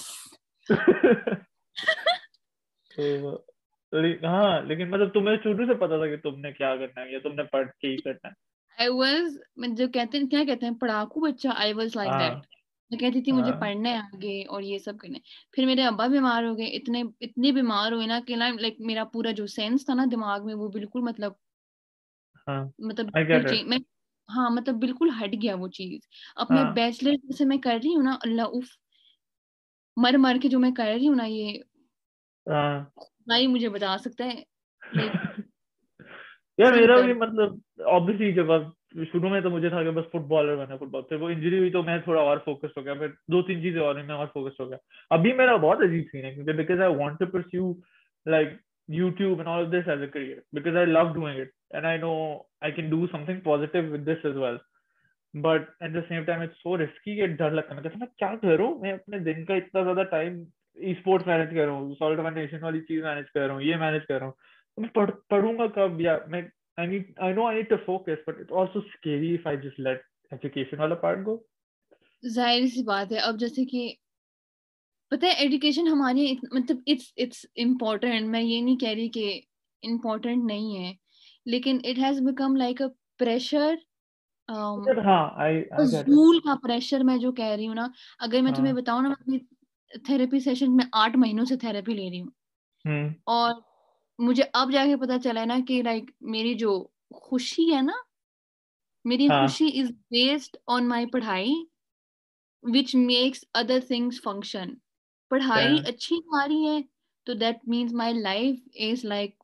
[SPEAKER 1] तो ले, हाँ लेकिन मतलब तुम्हें शुरू से पता था कि तुमने क्या करना है या तुमने पढ़ के ही करना है?
[SPEAKER 2] आई वाज, मैं जो कहते हैं क्या कहते हैं पढ़ाकू बच्चा, आई वाज लाइक दैट।
[SPEAKER 1] हाँ
[SPEAKER 2] मैं कहती थी मुझे
[SPEAKER 1] हाँ
[SPEAKER 2] पढ़ना है आगे और ये सब करना है। फिर मेरे अब्बा बीमार हो गए, इतने इतने बीमार हुए ना कि ना लाइक मेरा पूरा जो सेंस था ना दिमाग में वो बिल्कुल मतलब
[SPEAKER 1] हाँ
[SPEAKER 2] मतलब
[SPEAKER 1] आई
[SPEAKER 2] बिल्कुल
[SPEAKER 1] गेट इट।
[SPEAKER 2] चेंज मैं, हाँ मतलब बिल्कुल हट गया वो चीज। अब मैं
[SPEAKER 1] हाँ
[SPEAKER 2] बैचलर जैसे मैं कर रही हूँ ना, अल्लाह उफ, मर मर के जो मैं कर रही हूँ ना ये,
[SPEAKER 1] हाँ।
[SPEAKER 2] भाई मुझे बता सकता है लाइक
[SPEAKER 1] यार
[SPEAKER 2] सिर
[SPEAKER 1] मेरा भी
[SPEAKER 2] दर्द।
[SPEAKER 1] मतलब ऑब्वियसली जब अब शुरू में तो मुझे था कि बस फुटबॉलर बनना, फुटबॉल, फिर वो इंजरी हुई तो मैं थोड़ा और फोकस हो गया, फिर दो तीन चीजें और हुई, मैं और फोकस हो गया। अभी मेरा बहुत अजीब सीन है क्योंकि because I want to pursue like YouTube and all of this as a career because I love doing it and I know I can do something positive with this as well. But at the same time it's so risky कि डर लगता है, मैं कहता हूँ, मैं क्या करूँ, मैं अपने दिन का इतना ज्यादा टाइम ई स्पोर्ट्स मैनेज कर रहा हूँ, सॉल्ट वन नेशन वाली चीज मैनेज कर रहा हूँ, ये मैनेज कर रहा हूँ, तो मैं पढ़ पढ़ूंगा कब, या मैं I need I know I need to focus but it's also scary if I just let education वाला पार्ट गो।
[SPEAKER 2] जाहिर सी बात है, अब जैसे कि पता है एजुकेशन हमारे इत- मतलब इट्स इट्स इम्पोर्टेंट, मैं ये नहीं कह रही कि इम्पोर्टेंट नहीं है, लेकिन it has become like a pressure,
[SPEAKER 1] हाँ आई आई गेट इट।
[SPEAKER 2] फजूल का प्रेशर मैं जो कह रही हूँ ना। अगर मैं तुम्हें
[SPEAKER 1] हाँ
[SPEAKER 2] बताऊँ ना, मैं अपनी थेरेपी सेशन में आठ महीनों से थेरेपी ले रही हूँ,
[SPEAKER 1] हम्म
[SPEAKER 2] और मुझे अब जाके पता चला है ना कि लाइक मेरी जो खुशी है ना, मेरी
[SPEAKER 1] हाँ
[SPEAKER 2] खुशी इज बेस्ड ऑन माई पढ़ाई, which makes other things function. पढ़ाई अच्छी आ रही है तो that means my life is like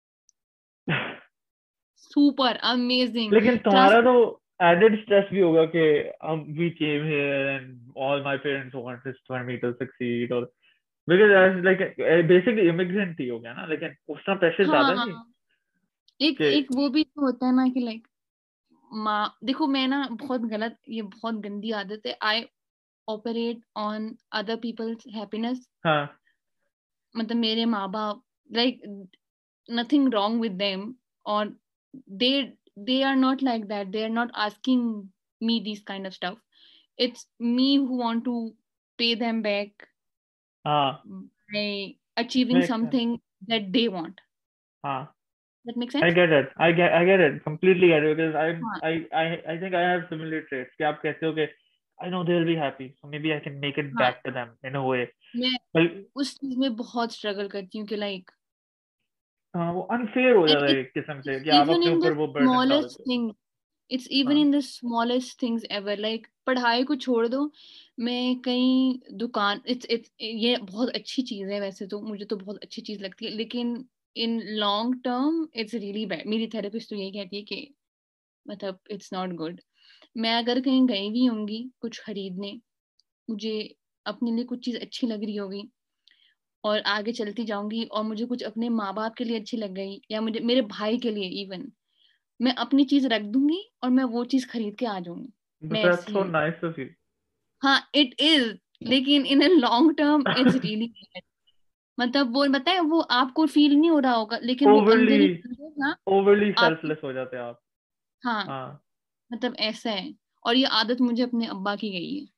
[SPEAKER 2] super amazing.
[SPEAKER 1] लेकिन
[SPEAKER 2] ट्रस्ट।
[SPEAKER 1] तुम्हारा तो एडेड स्ट्रेस भी होगा कि हम we came here and all my parents wanted for me to succeed, और बिकॉज़ लाइक बेसिकली इमिग्रेंट ही हो गया ना, लेकिन उतना प्रेशर ज्यादा
[SPEAKER 2] हाँ,
[SPEAKER 1] नहीं
[SPEAKER 2] एक
[SPEAKER 1] कि।
[SPEAKER 2] एक वो भी तो होता है ना कि लाइक माँ, देखो मैं ना बहुत गलत, ये बहुत गंदी आदत है, I operate on other people's happiness.
[SPEAKER 1] हाँ
[SPEAKER 2] मतलब मेरे माँ बाप like nothing wrong with them, or they they are not like that, they are not asking me these kind of stuff. It's me who want to pay them back
[SPEAKER 1] हाँ
[SPEAKER 2] by achieving
[SPEAKER 1] make sense.
[SPEAKER 2] something that they want.
[SPEAKER 1] हाँ
[SPEAKER 2] That makes
[SPEAKER 1] I
[SPEAKER 2] sense.
[SPEAKER 1] get it, I get I get it completely get it because I
[SPEAKER 2] हाँ,
[SPEAKER 1] I I I think I have similar traits कि आप कहते हो कि I know they'll be happy so maybe I can make it
[SPEAKER 2] हाँ,
[SPEAKER 1] back to them in a way,
[SPEAKER 2] मैं
[SPEAKER 1] like
[SPEAKER 2] उस चीज में बहुत स्ट्रगल करती हूँ कि लाइक
[SPEAKER 1] हाँ वो अनफेयर हो
[SPEAKER 2] it,
[SPEAKER 1] जाता है
[SPEAKER 2] it's
[SPEAKER 1] एक किस्म से कि आप
[SPEAKER 2] even
[SPEAKER 1] अपने
[SPEAKER 2] in the
[SPEAKER 1] ऊपर वो बर्डन डाल
[SPEAKER 2] smallest
[SPEAKER 1] देते
[SPEAKER 2] thing, it's
[SPEAKER 1] हो।
[SPEAKER 2] even
[SPEAKER 1] हाँ
[SPEAKER 2] in the smallest things ever, like पढ़ाई को छोड़ दो, मैं कहीं दुकान, इट्स इट्स ये बहुत अच्छी चीज है वैसे तो, मुझे तो बहुत अच्छी चीज लगती है, लेकिन in long term it's really bad. मेरी थेरेपिस्ट तो यही कहती है कि मतलब इट्स नॉट गुड। मैं अगर कहीं गई भी होंगी कुछ खरीदने, मुझे अपने लिए कुछ चीज अच्छी लग रही होगी और आगे चलती जाऊंगी, और मुझे कुछ अपने माँ बाप के लिए अच्छी लग गई या मुझे मेरे भाई के लिए इवन, मैं अपनी चीज रख दूंगी और मैं वो चीज खरीद के आ जाऊंगी।
[SPEAKER 1] but
[SPEAKER 2] मैं
[SPEAKER 1] that's
[SPEAKER 2] ऐसी
[SPEAKER 1] so
[SPEAKER 2] हूँ।
[SPEAKER 1] nice of you।
[SPEAKER 2] हाँ इट इज, लेकिन in a long term it's really bad. मतलब वो बताए वो आपको फील नहीं हो रहा होगा लेकिन वो अंदर
[SPEAKER 1] ओवरली
[SPEAKER 2] ही ना
[SPEAKER 1] ओवरली
[SPEAKER 2] आपको।
[SPEAKER 1] सेल्फलेस हो जाते हैं आप।
[SPEAKER 2] हाँ
[SPEAKER 1] हाँ
[SPEAKER 2] मतलब ऐसा है। और ये आदत मुझे अपने अब्बा की गई है।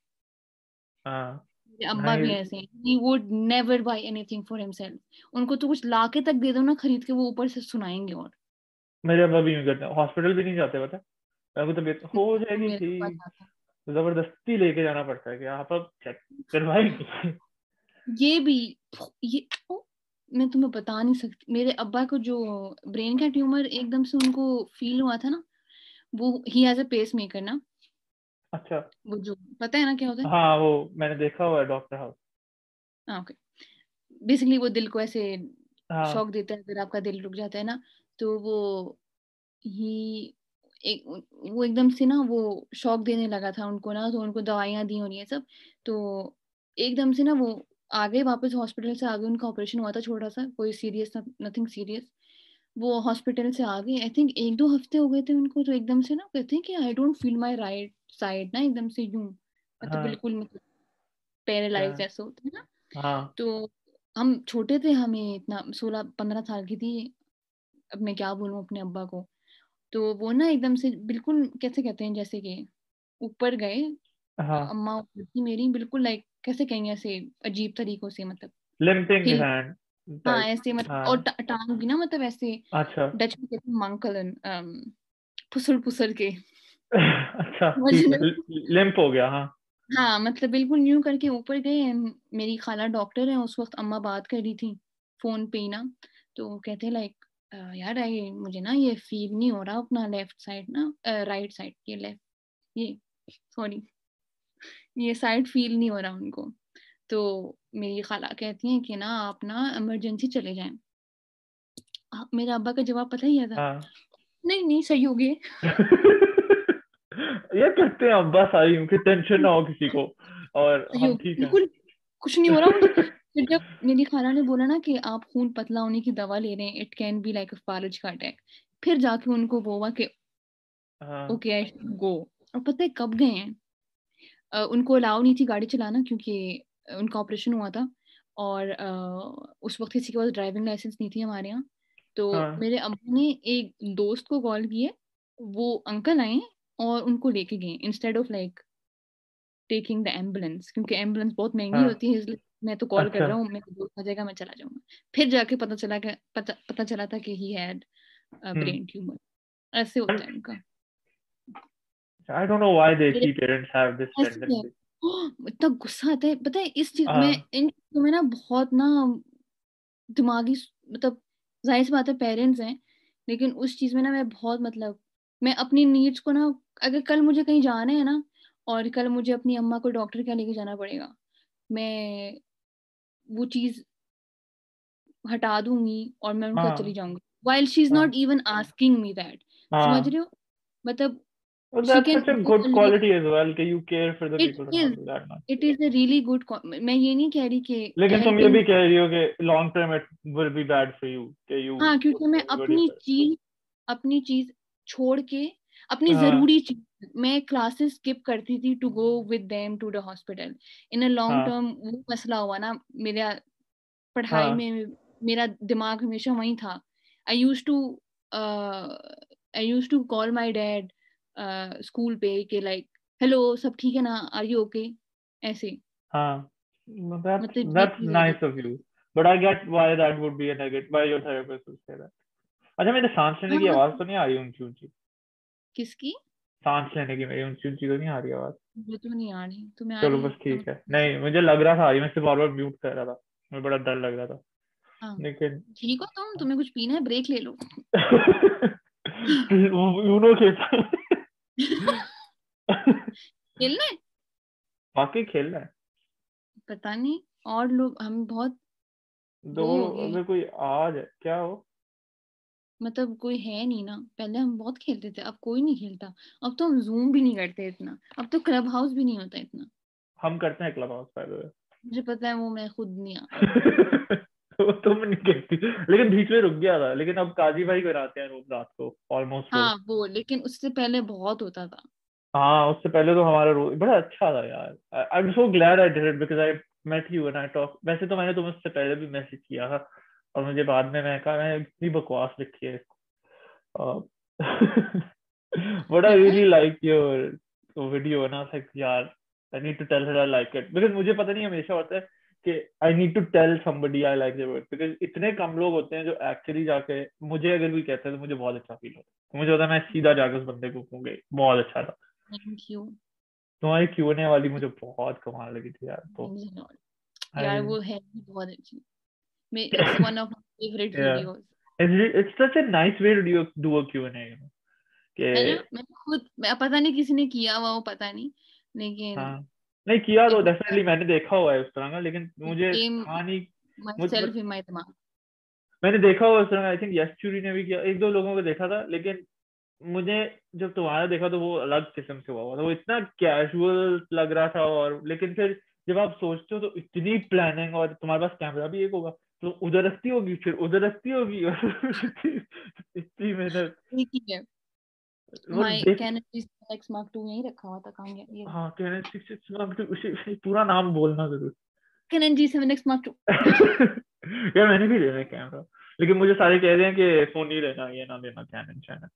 [SPEAKER 1] हाँ।
[SPEAKER 2] मेरे अब्बा भी
[SPEAKER 1] नहीं,
[SPEAKER 2] ऐसे हैं, he would never buy anything for himself. उनको तो कुछ लाके तक दे दो ना खरीद के, वो ऊपर से सुनाएंगे। और
[SPEAKER 1] मेरे अब्बा भी यूं करते हैं, हॉस्पिटल भी नहीं जाते पता। मेरे को तबीयत हो जाएगी
[SPEAKER 2] मेरे अब्बा
[SPEAKER 1] ठीक,
[SPEAKER 2] जाते
[SPEAKER 1] तो जबरदस्ती लेके जाना पड़ता है कि आप अब चेक करवाएंगे।
[SPEAKER 2] हैं। ये भी ये ओ, मैं तुम्हें बता नहीं सकती, मेरे अब्बा को जो ब्रेन का ट्यूमर एकदम से उनको फील हुआ था ना, वो he has a pacemaker ना।
[SPEAKER 1] अच्छा।
[SPEAKER 2] वो जो पता है ना क्या होता है।
[SPEAKER 1] हाँ वो मैंने देखा हुआ है डॉक्टर हाउस।
[SPEAKER 2] हाँ ओके। बेसिकली वो दिल को ऐसे
[SPEAKER 1] हाँ
[SPEAKER 2] शॉक देता है, अगर आपका दिल रुक जाता है ना, तो वो ही एक वो एकदम से ना वो शॉक देने लगा था उनको ना, तो उनको दवाइयां दी और ये सब। तो एकदम से ना वो आ गए वापस हॉस्पिटल से आ गए, उनका ऑपरेशन हुआ था छोटा सा, कोई सीरियस, नथिंग सीरियस। वो हॉस्पिटल से आ गए, आई थिंक एक दो हफ्ते हो गए थे उनको, तो एकदम से ना कहते हैं कि I don't feel my right side ना, एकदम से यूं मतलब
[SPEAKER 1] हाँ
[SPEAKER 2] बिल्कुल मतलब पैरालाइज
[SPEAKER 1] हाँ
[SPEAKER 2] ऐसा होता है ना।
[SPEAKER 1] हाँ
[SPEAKER 2] तो हम छोटे थे, हमें इतना सोलह पंद्रह साल की थी। अब मैं क्या बोलूं अपने अब्बा को। तो वो ना एकदम से बिल्कुल कैसे कहते हैं, जैसे कि ऊपर गए।
[SPEAKER 1] हाँ।
[SPEAKER 2] अम्मा ऊपर थी मेरी, बिल्कुल लाइक कैसे कहेंगे ऐसे अजीब तरीकों से, मतलब
[SPEAKER 1] लिम्पिंग
[SPEAKER 2] हिल।
[SPEAKER 1] हैंड
[SPEAKER 2] हाँ
[SPEAKER 1] टाइप।
[SPEAKER 2] ऐसे मतलब, और
[SPEAKER 1] हाँ।
[SPEAKER 2] टा- टांग भी ना मतलब ऐसे
[SPEAKER 1] अच्छा।
[SPEAKER 2] डच में कहते हैं मंकलन, फुसुल फुसुल के।
[SPEAKER 1] अच्छा
[SPEAKER 2] समझ
[SPEAKER 1] ठीक
[SPEAKER 2] रहे
[SPEAKER 1] है,
[SPEAKER 2] हो?
[SPEAKER 1] लिम्प हो गया हाँ।
[SPEAKER 2] हाँ मतलब बिल्कुल न्यू करके ऊपर गए। मेरी खाला डॉक्टर है, उस वक्त अम्मा बात कर रही थी फोन पे ही ना। तो कहते लाइक यार आई मुझे ना ये फील नहीं हो रहा अपना लेफ्ट साइड ना, राइट साइड, ये लेफ्ट, ये सॉरी, ये साइड फील नहीं हो रहा उनको। तो मेरी खाला कहती हैं कि ना आप ना इमरजेंसी चले जाएं। आ, मेरे अब्बा का जवाब पता ही था,
[SPEAKER 1] हाँ।
[SPEAKER 2] नहीं नहीं सही हो गए।
[SPEAKER 1] ये कहते हैं अब्बा सारी उनकी टेंशन ना हो किसी को, और
[SPEAKER 2] सही हो
[SPEAKER 1] हम
[SPEAKER 2] गए
[SPEAKER 1] ठीक हैं।
[SPEAKER 2] बिल्कुल, कुछ नहीं हो रहा मुझे। फिर जब मेरी खाला ने बोला ना कि आप खून पतला होने की दवा ले रहे हैं, it can be like a फालज का अटैक, फिर जाके उनको वो हुआ कि
[SPEAKER 1] हाँ
[SPEAKER 2] ओके आई शुड गो। और पता है कब गए हैं? अ, उनको अलाउ नहीं थी गाड़ी चलाना क्योंकि उनका ऑपरेशन हुआ था। और अ, उस वक्त किसी के पास ड्राइविंग लाइसेंस नहीं थी हमारे यहाँ। तो
[SPEAKER 1] हाँ
[SPEAKER 2] मेरे अब्बू ने एक दोस्त को कॉल किए, वो अंकल आए और उनको लेके गए instead of like taking the ambulance, क्योंकि एम्बुलेंस बहुत महंगी
[SPEAKER 1] हाँ।
[SPEAKER 2] होती है, इसलिए मैं तो कॉल कर
[SPEAKER 1] अच्छा।
[SPEAKER 2] रहा हूँ, मेरे दोस्त आ जाएगा मैं चला जाऊंगा। फिर जाके पता चला कि पता पता चला था कि he had
[SPEAKER 1] hmm.
[SPEAKER 2] Brain tumour. ऐसे होता है उनका।
[SPEAKER 1] आई डोंट नो व्हाई
[SPEAKER 2] मेरे
[SPEAKER 1] देसी पेरेंट्स हैव दिस
[SPEAKER 2] ऐसे है।
[SPEAKER 1] टेंडेंसी।
[SPEAKER 2] ओह, इतना गुस्सा आता है पता है इस चीज में,
[SPEAKER 1] हाँ
[SPEAKER 2] इन चीजों में ना बहुत ना दिमागी मतलब, जाहिर सी बात है पेरेंट्स हैं, लेकिन उस चीज में ना मैं बहुत मतलब, मैं अपनी नीड्स को ना, अगर कल मुझे कहीं जाना है ना, और कल मुझे अपनी अम्मा को डॉक्टर के यहाँ लेके जाना पड़ेगा, मैं वो चीज हटा दूंगी और मैं उनके साथ चली
[SPEAKER 1] हाँ
[SPEAKER 2] जाऊंगी, while she is
[SPEAKER 1] हाँ
[SPEAKER 2] not even asking me that। समझ
[SPEAKER 1] हाँ।
[SPEAKER 2] रहे हो? मतलब
[SPEAKER 1] Well,
[SPEAKER 2] she
[SPEAKER 1] that's
[SPEAKER 2] can
[SPEAKER 1] such a
[SPEAKER 2] go
[SPEAKER 1] good
[SPEAKER 2] alone।
[SPEAKER 1] quality as well कि you care for the
[SPEAKER 2] it
[SPEAKER 1] people
[SPEAKER 2] is
[SPEAKER 1] around you that much.
[SPEAKER 2] it is a really good co- मैं ये नहीं कह रही कि
[SPEAKER 1] लेकिन तुम ये
[SPEAKER 2] हेल्पिंग।
[SPEAKER 1] भी कह रही हो कि long term it will be bad for you कि यू
[SPEAKER 2] हाँ क्योंकि
[SPEAKER 1] पुट
[SPEAKER 2] मैं
[SPEAKER 1] एवरीबॉडी
[SPEAKER 2] अपनी
[SPEAKER 1] फर्स्ट।
[SPEAKER 2] चीज अपनी चीज छोड़ के, अपनी
[SPEAKER 1] हाँ
[SPEAKER 2] जरूरी चीज, मैं क्लासेस स्किप करती थी to go with them to the hospital. In a long
[SPEAKER 1] हाँ
[SPEAKER 2] टर्म वो मसला हुआ ना मेरा पढ़ाई
[SPEAKER 1] हाँ
[SPEAKER 2] में, मेरा दिमाग हमेशा वहीं था। I use to I use to call my dad school पे कि लाइक हेलो सब ठीक है ना, आर यू ओके, ऐसे।
[SPEAKER 1] हाँ। That's
[SPEAKER 2] मतलब ये
[SPEAKER 1] that's
[SPEAKER 2] चीज होती
[SPEAKER 1] nice of you. But I get why that would be a negative. Why your therapist would say that. अच्छा मेरे सांस लेने
[SPEAKER 2] हाँ
[SPEAKER 1] की आवाज
[SPEAKER 2] मतलब
[SPEAKER 1] तो नहीं आ रही ऊंची ऊंची?
[SPEAKER 2] किसकी?
[SPEAKER 1] सांस लेने की मेरी ऊंची ऊंची तो नहीं आ रही आवाज?
[SPEAKER 2] मुझे तो नहीं आ रही, तुम्हें आ
[SPEAKER 1] चलो
[SPEAKER 2] रही है
[SPEAKER 1] बस
[SPEAKER 2] तो
[SPEAKER 1] ठीक है,
[SPEAKER 2] मतलब
[SPEAKER 1] नहीं मुझे लग रहा था, मैं सिर्फ बार बार म्यूट कर रहा था, मुझे बड़ा डर लग रहा था
[SPEAKER 2] हाँ
[SPEAKER 1] लेकिन।
[SPEAKER 2] ठीक हो तुम, तुम्हें कुछ पीना है ब्रेक ले लो।
[SPEAKER 1] यूनो खेलता है।
[SPEAKER 2] खेलना है?
[SPEAKER 1] बाकी खेल रहा है।
[SPEAKER 2] पता नहीं, और लोग हम बहुत
[SPEAKER 1] दो।
[SPEAKER 2] वो हो गए,
[SPEAKER 1] अगर कोई आ जाए क्या हो।
[SPEAKER 2] मतलब कोई है नहीं ना, पहले हम बहुत खेलते थे, अब कोई नहीं खेलता। अब तो हम जूम भी नहीं करते इतना, अब तो क्लब हाउस भी नहीं होता इतना।
[SPEAKER 1] हम करते हैं क्लब हाउस बाय द
[SPEAKER 2] मुझे पता है वो मैं खुद नहीं
[SPEAKER 1] वे।
[SPEAKER 2] आती।
[SPEAKER 1] तो तुम नहीं कहती, लेकिन बीच में रुक गया था, लेकिन अब काजी भाई कराते हैं रोज रात को ऑलमोस्ट रोज।
[SPEAKER 2] हाँ वो, लेकिन उससे पहले बहुत होता था।
[SPEAKER 1] हाँ उससे पहले तो हमारा रोज बड़ा अच्छा था यार। I am so glad I did it because I met you and I talk, वैसे तो मैंने तुम्हें उससे पहले भी मैसेज किया था और मुझे बाद में मैं कहा मैं इतनी बकवास लिखी है इसको. But I really liked your video and I was like यार I need to tell her I like it because मुझे पता नहीं हमेशा होता है कि I need to tell somebody I like their work because इतने कम लोग होते हैं जो एक्चुअली जाके मुझे अगर कोई कहता है तो मुझे बहुत अच्छा फील होता है. मुझे होता है मैं सीधा जाके उस बंदे को कहूँगा बहुत अच्छा था.
[SPEAKER 2] Thank you.
[SPEAKER 1] तुम्हारी क्यू एंड ए वाली मुझे बहुत कमाल लगी थी यार. तो
[SPEAKER 2] यार वो है बहुत अच्छी. It's one of my favorite videos.
[SPEAKER 1] It's, it's such a nice way to do, do a Q and A, you know.
[SPEAKER 2] है ना. मैं खुद मैं पता नहीं किसी ने किया हुआ वो पता नहीं लेकिन
[SPEAKER 1] हाँ नहीं किया तो डेफिनेटली मैंने देखा हुआ है उस तरह का लेकिन मुझे
[SPEAKER 2] था
[SPEAKER 1] नहीं
[SPEAKER 2] myself in my दिमाग.
[SPEAKER 1] मैंने देखा हुआ उस तरह का. आई थिंक यश चूरी ने भी किया. एक दो लोगों को देखा था लेकिन मुझे जब तुम्हारा देखा तो वो अलग किस्म से हुआ था. वो इतना कैजुअल लग रहा था और लेकिन फिर जब आप सोचते हो तो इतनी प्लानिंग और तुम्हारे पास कैमरा भी एक होगा तो उधर रखती होगी फिर उधर रखती होगी इतनी मेहनत.
[SPEAKER 2] My Canon G seven X Mark two यहीं रखा हुआ था. कहाँ गया ये?
[SPEAKER 1] हाँ Canon G seven X Mark two. उसी पूरा नाम बोलना जरूर.
[SPEAKER 2] Canon G seven X Mark two.
[SPEAKER 1] यार मैंने भी लेना है कैमरा लेकिन मुझे सारे कह रहे हैं कि फोन नहीं लेना ये ना लेना Canon चैनल.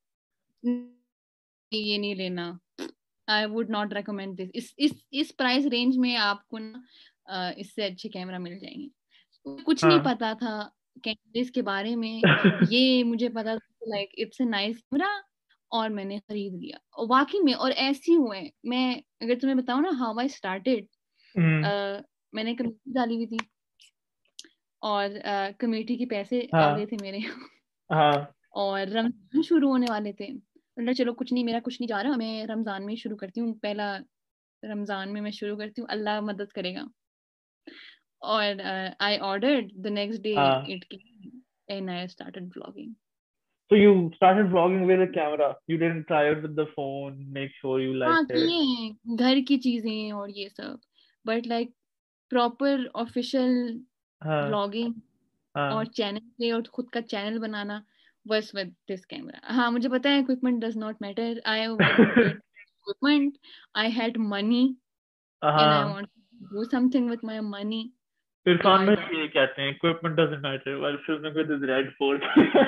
[SPEAKER 2] ये नहीं लेना. I would not recommend this. इस इस इस प्राइस रेंज में आपको ना इससे अच्छे कैमरा मिल जाएंगे. कुछ हाँ. नहीं पता था कैमरेस के बारे में. ये मुझे पता था like it's a nice camera और मैंने खरीद लिया. और वाकई में और ऐसी हुए मैं अगर तुम्हें बताऊं ना हाउ आई स्टार्टेड. मैंने कमेटी डाली हुई थी और कमेटी के पैसे हाँ. आ गए थे मेरे हाँ. और रमजान शुरू होने वाले थे. मतलब चलो कुछ नहीं मेरा कुछ नहीं जा रहा मैं रमजान में शुरू करती हूँ. पहला रमजान में मैं शुरू करती हूँ अल्लाह मदद करेगा. और I ordered the next day it came and I started vlogging.
[SPEAKER 1] So you started vlogging with a camera. You didn't try it with the phone. Make sure you liked it.
[SPEAKER 2] हाँ घर की चीजें और ये सब. But like proper official vlogging और channel पे और खुद का चैनल बनाना was with this camera. हाँ मुझे पता है equipment does not matter. I wanted equipment. I had money and I wanted to do something with my money.
[SPEAKER 1] Irfan में ये कहते हैं equipment doesn't matter. While filming with his red Ford.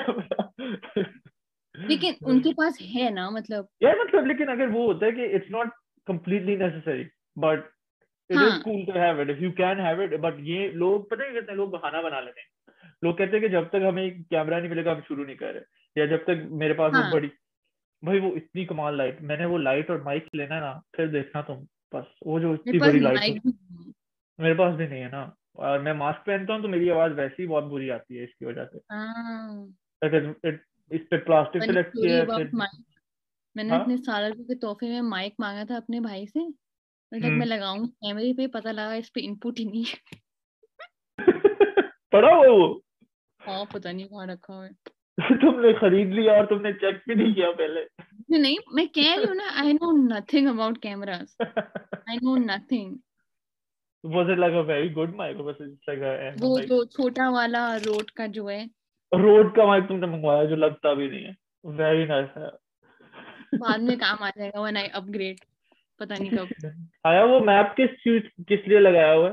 [SPEAKER 2] लेकिन उनके पास है ना मतलब.
[SPEAKER 1] यार मतलब लेकिन अगर वो होता है कि it's not completely necessary, but it हाँ. is cool to have it if you can have it. But ये लोग पता है कितने लोग बहाना बना लेते हैं. लोग कहते हैं कि जब तक हमें कैमरा नहीं मिलेगा हम शुरू नहीं कर रहे या जब तक मेरे पास हाँ. वो बड़ी भाई वो इतनी कमाल लाइट मैंने वो लाइट और माइक लेना ना फिर देखना तुम बस वो जो इतनी बड़ी लाइट मेरे पास भी नहीं है ना और मैं मास्क पहनता हूँ तो मेरी आवाज वैसे ही बहुत बुरी आती है इसकी वजह से. अगर इस पे प्लास्टिक से लटकी है फिर
[SPEAKER 2] मैंने अपने साल के तोहफे में माइक मांगा था अपने भाई से. मतलब मैं लगाऊं कैमरे पे पता लगा इस पे इनपुट ही नहीं है.
[SPEAKER 1] पड़ा हुआ वो.
[SPEAKER 2] हाँ पता नहीं कहाँ रखा हुआ है.
[SPEAKER 1] तुमने खरीद लिया और तुमने चेक भी नहीं किया पहले.
[SPEAKER 2] नहीं मैं कह रही हूँ ना I know nothing about cameras. I know nothing.
[SPEAKER 1] Was it like a very good mic or was it like a
[SPEAKER 2] वो जो छोटा वाला रोड का जो है
[SPEAKER 1] रोड का माइक तुमने मंगवाया जो लगता भी नहीं है. वेरी नाइस है.
[SPEAKER 2] बाद में काम आ जाएगा व्हेन आई अपग्रेड. पता नहीं कब
[SPEAKER 1] आया. वो मैप किस चीज किस लिए लगाया हुआ है.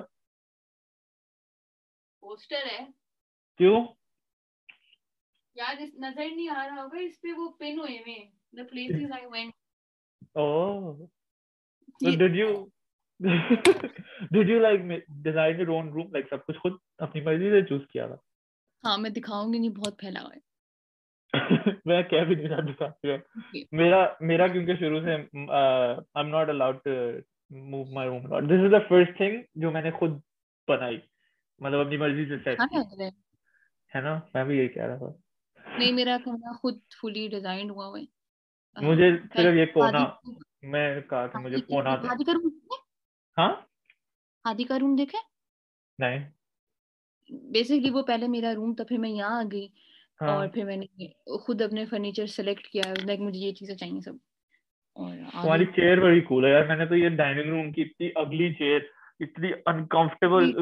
[SPEAKER 2] पोस्टर है.
[SPEAKER 1] क्यों
[SPEAKER 2] यार इस नजर नहीं आ रहा होगा इस पे वो पिन हुए में the places I went.
[SPEAKER 1] Oh so did you did you like design your own room like सब कुछ खुद अपनी मर्जी से चूज किया था.
[SPEAKER 2] हाँ मैं दिखाऊंगी नहीं बहुत फैला हुआ है.
[SPEAKER 1] मैं क्या भी नहीं रहा दिखाऊंगा. okay. मेरा मेरा क्योंकि शुरू से I am not allowed to move my room. This is the first thing जो मैंने खुद बनाई मतलब अपनी मर्जी से सेट की है ना. मैं भी यही कह रहा था.
[SPEAKER 2] नहीं मेरा कमरा खुद फुली डिजाइन हुआ है.
[SPEAKER 1] मुझे सिर्फ ये कोना मैं कहा कि मुझे कोना था.
[SPEAKER 2] हादी का रूम
[SPEAKER 1] हाँ
[SPEAKER 2] हादी का रूम देखे
[SPEAKER 1] नहीं.
[SPEAKER 2] बेसिकली वो पहले मेरा रूम था फिर मैं यहाँ आ गई हाँ. और फिर मैंने खुद अपने फर्नीचर सेलेक्ट किया लाइक मुझे ये चीजें चाहिए सब. और
[SPEAKER 1] तुम्हारी चेयर बड़ी कूल है यार. मैंने तो ये डाइनिंग रूम की इतनी अगली चेयर इतनी अनकंफर्टेबल.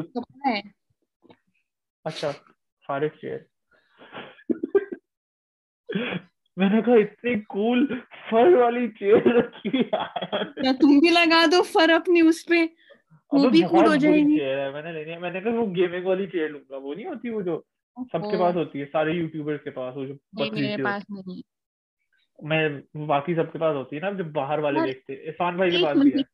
[SPEAKER 1] अच्छा फारिग चेयर. मैंने कहा इतनी कूल फर वाली चेयर रखी है.
[SPEAKER 2] क्या तुम भी लगा दो फर अपनी उस पे. वो
[SPEAKER 1] अबे
[SPEAKER 2] भी कूल
[SPEAKER 1] बहुत
[SPEAKER 2] हो
[SPEAKER 1] बुरी
[SPEAKER 2] जाएंगी।
[SPEAKER 1] चेयर है, मैंने लेनी है। मैंने कहा वो गेमिंग वाली चेयर लूंगा, वो नहीं होती वो जो
[SPEAKER 2] ओहो,
[SPEAKER 1] सबके पास होती है, सारे यूट्यूबर्स के पास, वो जो
[SPEAKER 2] नहीं
[SPEAKER 1] पतली
[SPEAKER 2] मेरे
[SPEAKER 1] सी
[SPEAKER 2] पास
[SPEAKER 1] होती
[SPEAKER 2] नहीं है।
[SPEAKER 1] है। मैं बाकी सबके पास होती है ना, जो बाहर वाले
[SPEAKER 2] यार
[SPEAKER 1] देखते हैं, इरफान भाई के
[SPEAKER 2] एक
[SPEAKER 1] पास भी
[SPEAKER 2] मिनट।
[SPEAKER 1] है।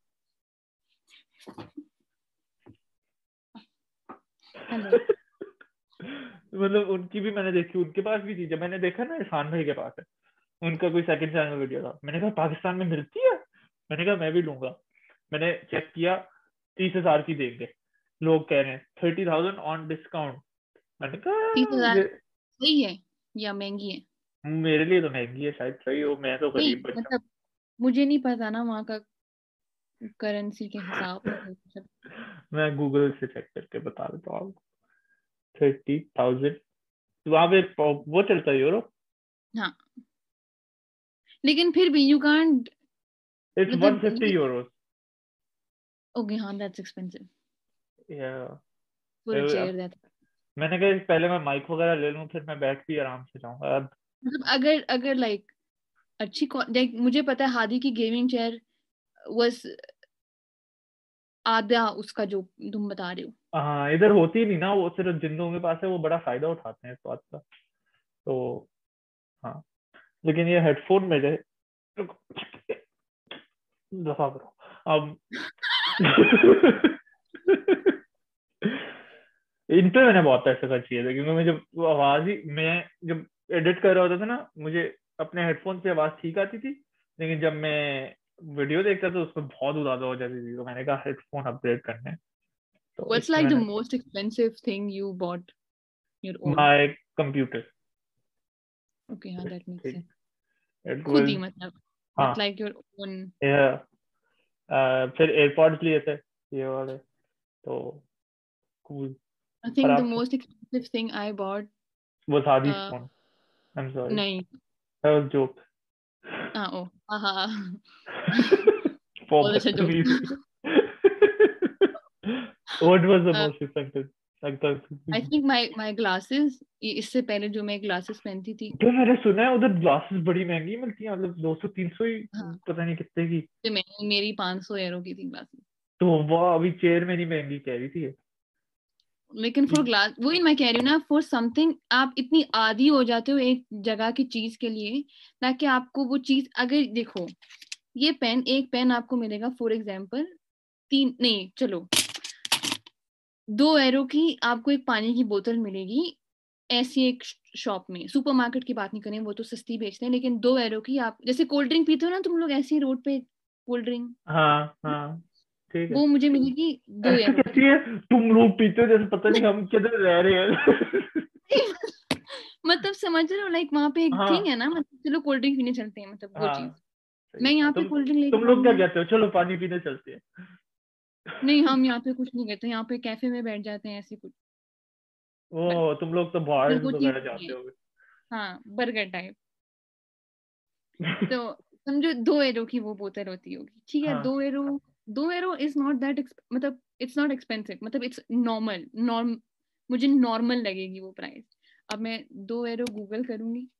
[SPEAKER 2] हेलो।
[SPEAKER 1] मतलब उनकी भी मैंने देखी, उनके पास भी थी। जब मैंने देखा ना इरफान भाई के पास है, उनका कोई सेकंड चैनल वीडियो था, मैंने कहा पाकिस्तान में मिलती है, मैंने कहा मैं भी लूंगा। मैंने चेक किया, तीस हजार की देंगे, लोग कह रहे हैं थर्टी थाउजेंड ऑन डिस्काउंट। मैंने
[SPEAKER 2] तीस
[SPEAKER 1] कहा
[SPEAKER 2] हजार
[SPEAKER 1] ये
[SPEAKER 2] सही है या महंगी है?
[SPEAKER 1] मेरे लिए तो महंगी है, शायद सही हो, मैं तो
[SPEAKER 2] नहीं
[SPEAKER 1] गरीब बच्चा
[SPEAKER 2] मतलब मुझे नहीं पता ना वहाँ का करेंसी के हिसाब से सब।
[SPEAKER 1] हूँ। मैं गूगल से चेक करके बता देता हूँ। थर्टी थाउजेंड, वहां पे वो चलता है यूरो।
[SPEAKER 2] हाँ लेकिन फिर भी यू कांट
[SPEAKER 1] इट्स वन
[SPEAKER 2] मतलब
[SPEAKER 1] फिफ्टी
[SPEAKER 2] ये।
[SPEAKER 1] यूरो
[SPEAKER 2] ओके हाँ that's expensive
[SPEAKER 1] yeah
[SPEAKER 2] for a chair that.
[SPEAKER 1] मैंने कहा पहले मैं माइक वगैरह ले लूं, फिर मैं बैठ के आराम से जाऊंगा अब।
[SPEAKER 2] मतलब अगर अगर लाइक अच्छी लाइक मुझे पता है हादी की गेमिंग चेयर was आधा उसका जो तुम बता रहे हो।
[SPEAKER 1] हाँ, इधर होती नहीं ना, वो सिर्फ जिन लोगों के पास है वो बड़ा फायदा उठाते हैं इस बात का। तो हाँ, लेकिन ये हेडफोन मेरे, दफा करो अब। इन पे मैंने बहुत पैसे खर्च किए थे, क्योंकि मैं जब वो आवाज ही, मैं जब एडिट कर रहा होता था ना, मुझे अपने हेडफोन से आवाज ठीक आती थी, लेकिन जब मैं वीडियो देखता था उसमें बहुत ज्यादा हो जाती थी, तो मैंने कहा हेडफोन अपग्रेड करने हैं। तो
[SPEAKER 2] What's
[SPEAKER 1] इसलिए
[SPEAKER 2] like the
[SPEAKER 1] मैंने
[SPEAKER 2] most expensive thing you bought your own?
[SPEAKER 1] My computer.
[SPEAKER 2] Okay हाँ that makes
[SPEAKER 1] ठीक,
[SPEAKER 2] sense।
[SPEAKER 1] इट
[SPEAKER 2] खुद
[SPEAKER 1] वाज,
[SPEAKER 2] ही मतलब
[SPEAKER 1] हाँ,
[SPEAKER 2] not like your own।
[SPEAKER 1] यह फिर एयरपॉड्स लिए थे, ये वाले, तो कूल।
[SPEAKER 2] I
[SPEAKER 1] और
[SPEAKER 2] think the
[SPEAKER 1] आपके?
[SPEAKER 2] most expensive thing I bought
[SPEAKER 1] वो था
[SPEAKER 2] uh,
[SPEAKER 1] phone, I am sorry,
[SPEAKER 2] नहीं
[SPEAKER 1] दैट वाज जोक।
[SPEAKER 2] हाँ ओ हाँ हाँ
[SPEAKER 1] बहुत
[SPEAKER 2] बहुत अच्छा जोक।
[SPEAKER 1] बदतमीजी। What was the most expensive लगता
[SPEAKER 2] आई
[SPEAKER 1] है?
[SPEAKER 2] थिंक माई माई ग्लासेस इससे पहले जो मैं ग्लासेस पहनती थी।
[SPEAKER 1] तो मैंने सुना है उधर ग्लासेस बड़ी महंगी मिलती हैं, मतलब दो सौ तीन सौ ही,
[SPEAKER 2] हाँ
[SPEAKER 1] पता नहीं कितने की।
[SPEAKER 2] तो मैं मेरी पाँच सौ यूरो की थी ग्लासेस।
[SPEAKER 1] तो वाह, अभी चेयर में नहीं महंगी कह रही थी
[SPEAKER 2] लेकिन फॉर
[SPEAKER 1] ये।
[SPEAKER 2] ग्लास वही मैं कह रही हूँ ना फॉर समथिंग आप इतनी आदी हो जाते हो एक जगह की चीज के लिए ताकि आपको वो चीज अगर देखो ये पेन एक पेन आपको मिलेगा फॉर एग्जाम्पल तीन नहीं चलो दो एरो की आपको एक पानी की बोतल मिलेगी ऐसी एक शॉप में सुपरमार्केट की बात नहीं करें वो तो सस्ती बेचते हैं लेकिन दो एरो की आप जैसे कोल्ड ड्रिंक पीते हो ना तुम लोग ऐसे ही रोड पे कोल्ड ड्रिंक
[SPEAKER 1] हाँ हाँ, ठीक है।
[SPEAKER 2] वो मुझे मिलेगी दो
[SPEAKER 1] ऐसे
[SPEAKER 2] एरो की।
[SPEAKER 1] कैसी है, तुम लोग पीते हो जैसे पता नहीं हम किधर रह रहे हैं।
[SPEAKER 2] मतलब समझ रहे हो लाइक वहां पे एक थिंग
[SPEAKER 1] हाँ
[SPEAKER 2] है ना मतलब चलो कोल्ड ड्रिंक पीने चलते हैं मतलब वो
[SPEAKER 1] हाँ,
[SPEAKER 2] चीज
[SPEAKER 1] सही
[SPEAKER 2] मैं
[SPEAKER 1] था।
[SPEAKER 2] यहाँ पे
[SPEAKER 1] तुम
[SPEAKER 2] कोल्ड ड्रिंक लेके
[SPEAKER 1] तुम लोग क्या
[SPEAKER 2] आऊंगी।
[SPEAKER 1] कहते हो, चलो पानी पीने चलते हैं।
[SPEAKER 2] नहीं हम यहाँ पे कुछ नहीं करते यहाँ पे कैफे में बैठ जाते हैं ऐसे कुछ बस
[SPEAKER 1] वो तुम लोग तो
[SPEAKER 2] लेकिन
[SPEAKER 1] बार्स
[SPEAKER 2] वो चीज
[SPEAKER 1] वगैरह
[SPEAKER 2] नहीं
[SPEAKER 1] जाते
[SPEAKER 2] है।
[SPEAKER 1] होगे।
[SPEAKER 2] हाँ बर्गर टाइप। तो समझो दो एरो की वो बोतल होती होगी ठीक है
[SPEAKER 1] हाँ।
[SPEAKER 2] दो एरो दो एरो इज नॉट दैट मतलब इट्स नॉट एक्सपेंसिव मतलब इट्स नॉर्मल नॉर्म मुझे नॉर्मल लगेगी वो प्राइस। अब मैं दो एरो गूगल करूंगी।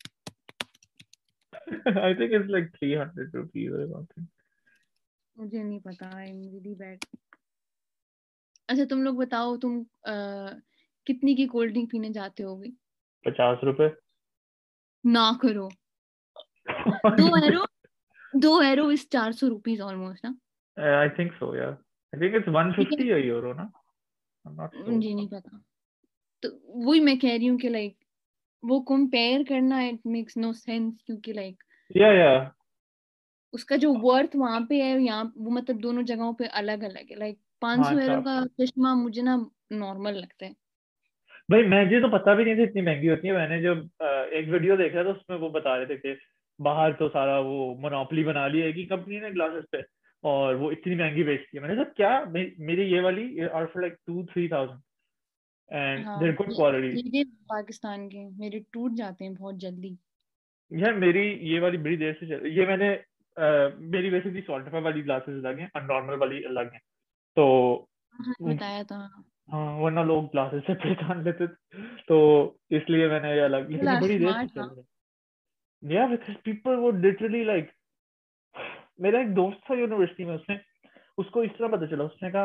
[SPEAKER 1] I think it's like three hundred rupees or something.
[SPEAKER 2] मुझे नहीं पता आई एम रियली बैड। अच्छा तुम लोग बताओ तुम अ, कितनी की कोल्ड ड्रिंक पीने जाते होगे?
[SPEAKER 1] पचास रुपए।
[SPEAKER 2] ना करो दो एरो दो एरो इज चार सौ रुपीज ऑलमोस्ट ना।
[SPEAKER 1] आई थिंक सो यार, आई थिंक इट्स वन
[SPEAKER 2] ठीक है
[SPEAKER 1] फिफ्टी a euro ना, आई एम नॉट श्योर।
[SPEAKER 2] मुझे नहीं पता। तो वही मैं कह रही हूँ कि लाइक वो कंपेयर करना इट मेक्स नो सेंस क्योंकि लाइक
[SPEAKER 1] या या
[SPEAKER 2] उसका जो वर्थ वहां पे है यहाँ वो मतलब दोनों जगहों पे अलग अलग है लाइक पाँच
[SPEAKER 1] हाँ,
[SPEAKER 2] सौ एरो
[SPEAKER 1] चार
[SPEAKER 2] का
[SPEAKER 1] सौ
[SPEAKER 2] चश्मा मुझे ना नॉर्मल लगता है।
[SPEAKER 1] भाई मुझे तो पता भी नहीं था इतनी महंगी होती है। मैंने जब अ, एक वीडियो देखा तो उसमें वो बता रहे थे कि बाहर तो सारा वो मोनोपोली बना ली है कि कंपनी ने ग्लासेस पे, और वो इतनी महंगी बेचती है। मैंने कहा क्या, मे, मेरी ये वाली are for like two three thousand, and
[SPEAKER 2] हाँ
[SPEAKER 1] देयर गुड
[SPEAKER 2] ये
[SPEAKER 1] क्वालिटी।
[SPEAKER 2] ये पाकिस्तान के मेरे टूट जाते हैं बहुत जल्दी।
[SPEAKER 1] यार मेरी ये वाली बड़ी देर से चल, ये मैंने अ, मेरी वैसे भी सॉल्टिफाई वाली ग्लासेस अलग हैं और नॉर्मल वाली अलग हैं। तो
[SPEAKER 2] हाँ बताया था।
[SPEAKER 1] हाँ, वरना लोग ग्लासेस से पहचान लेते थे, तो इसलिए मैंने ये अलग, लेकिन ये
[SPEAKER 2] आर
[SPEAKER 1] बड़ी देर से
[SPEAKER 2] स्मार्ट
[SPEAKER 1] चल
[SPEAKER 2] हाँ।
[SPEAKER 1] रही है। या बिकॉज पीपल वो लिटरली लाइक, मेरा एक दोस्त था यूनिवर्सिटी में, उसने उसको इस तरह पता चला, उसने कहा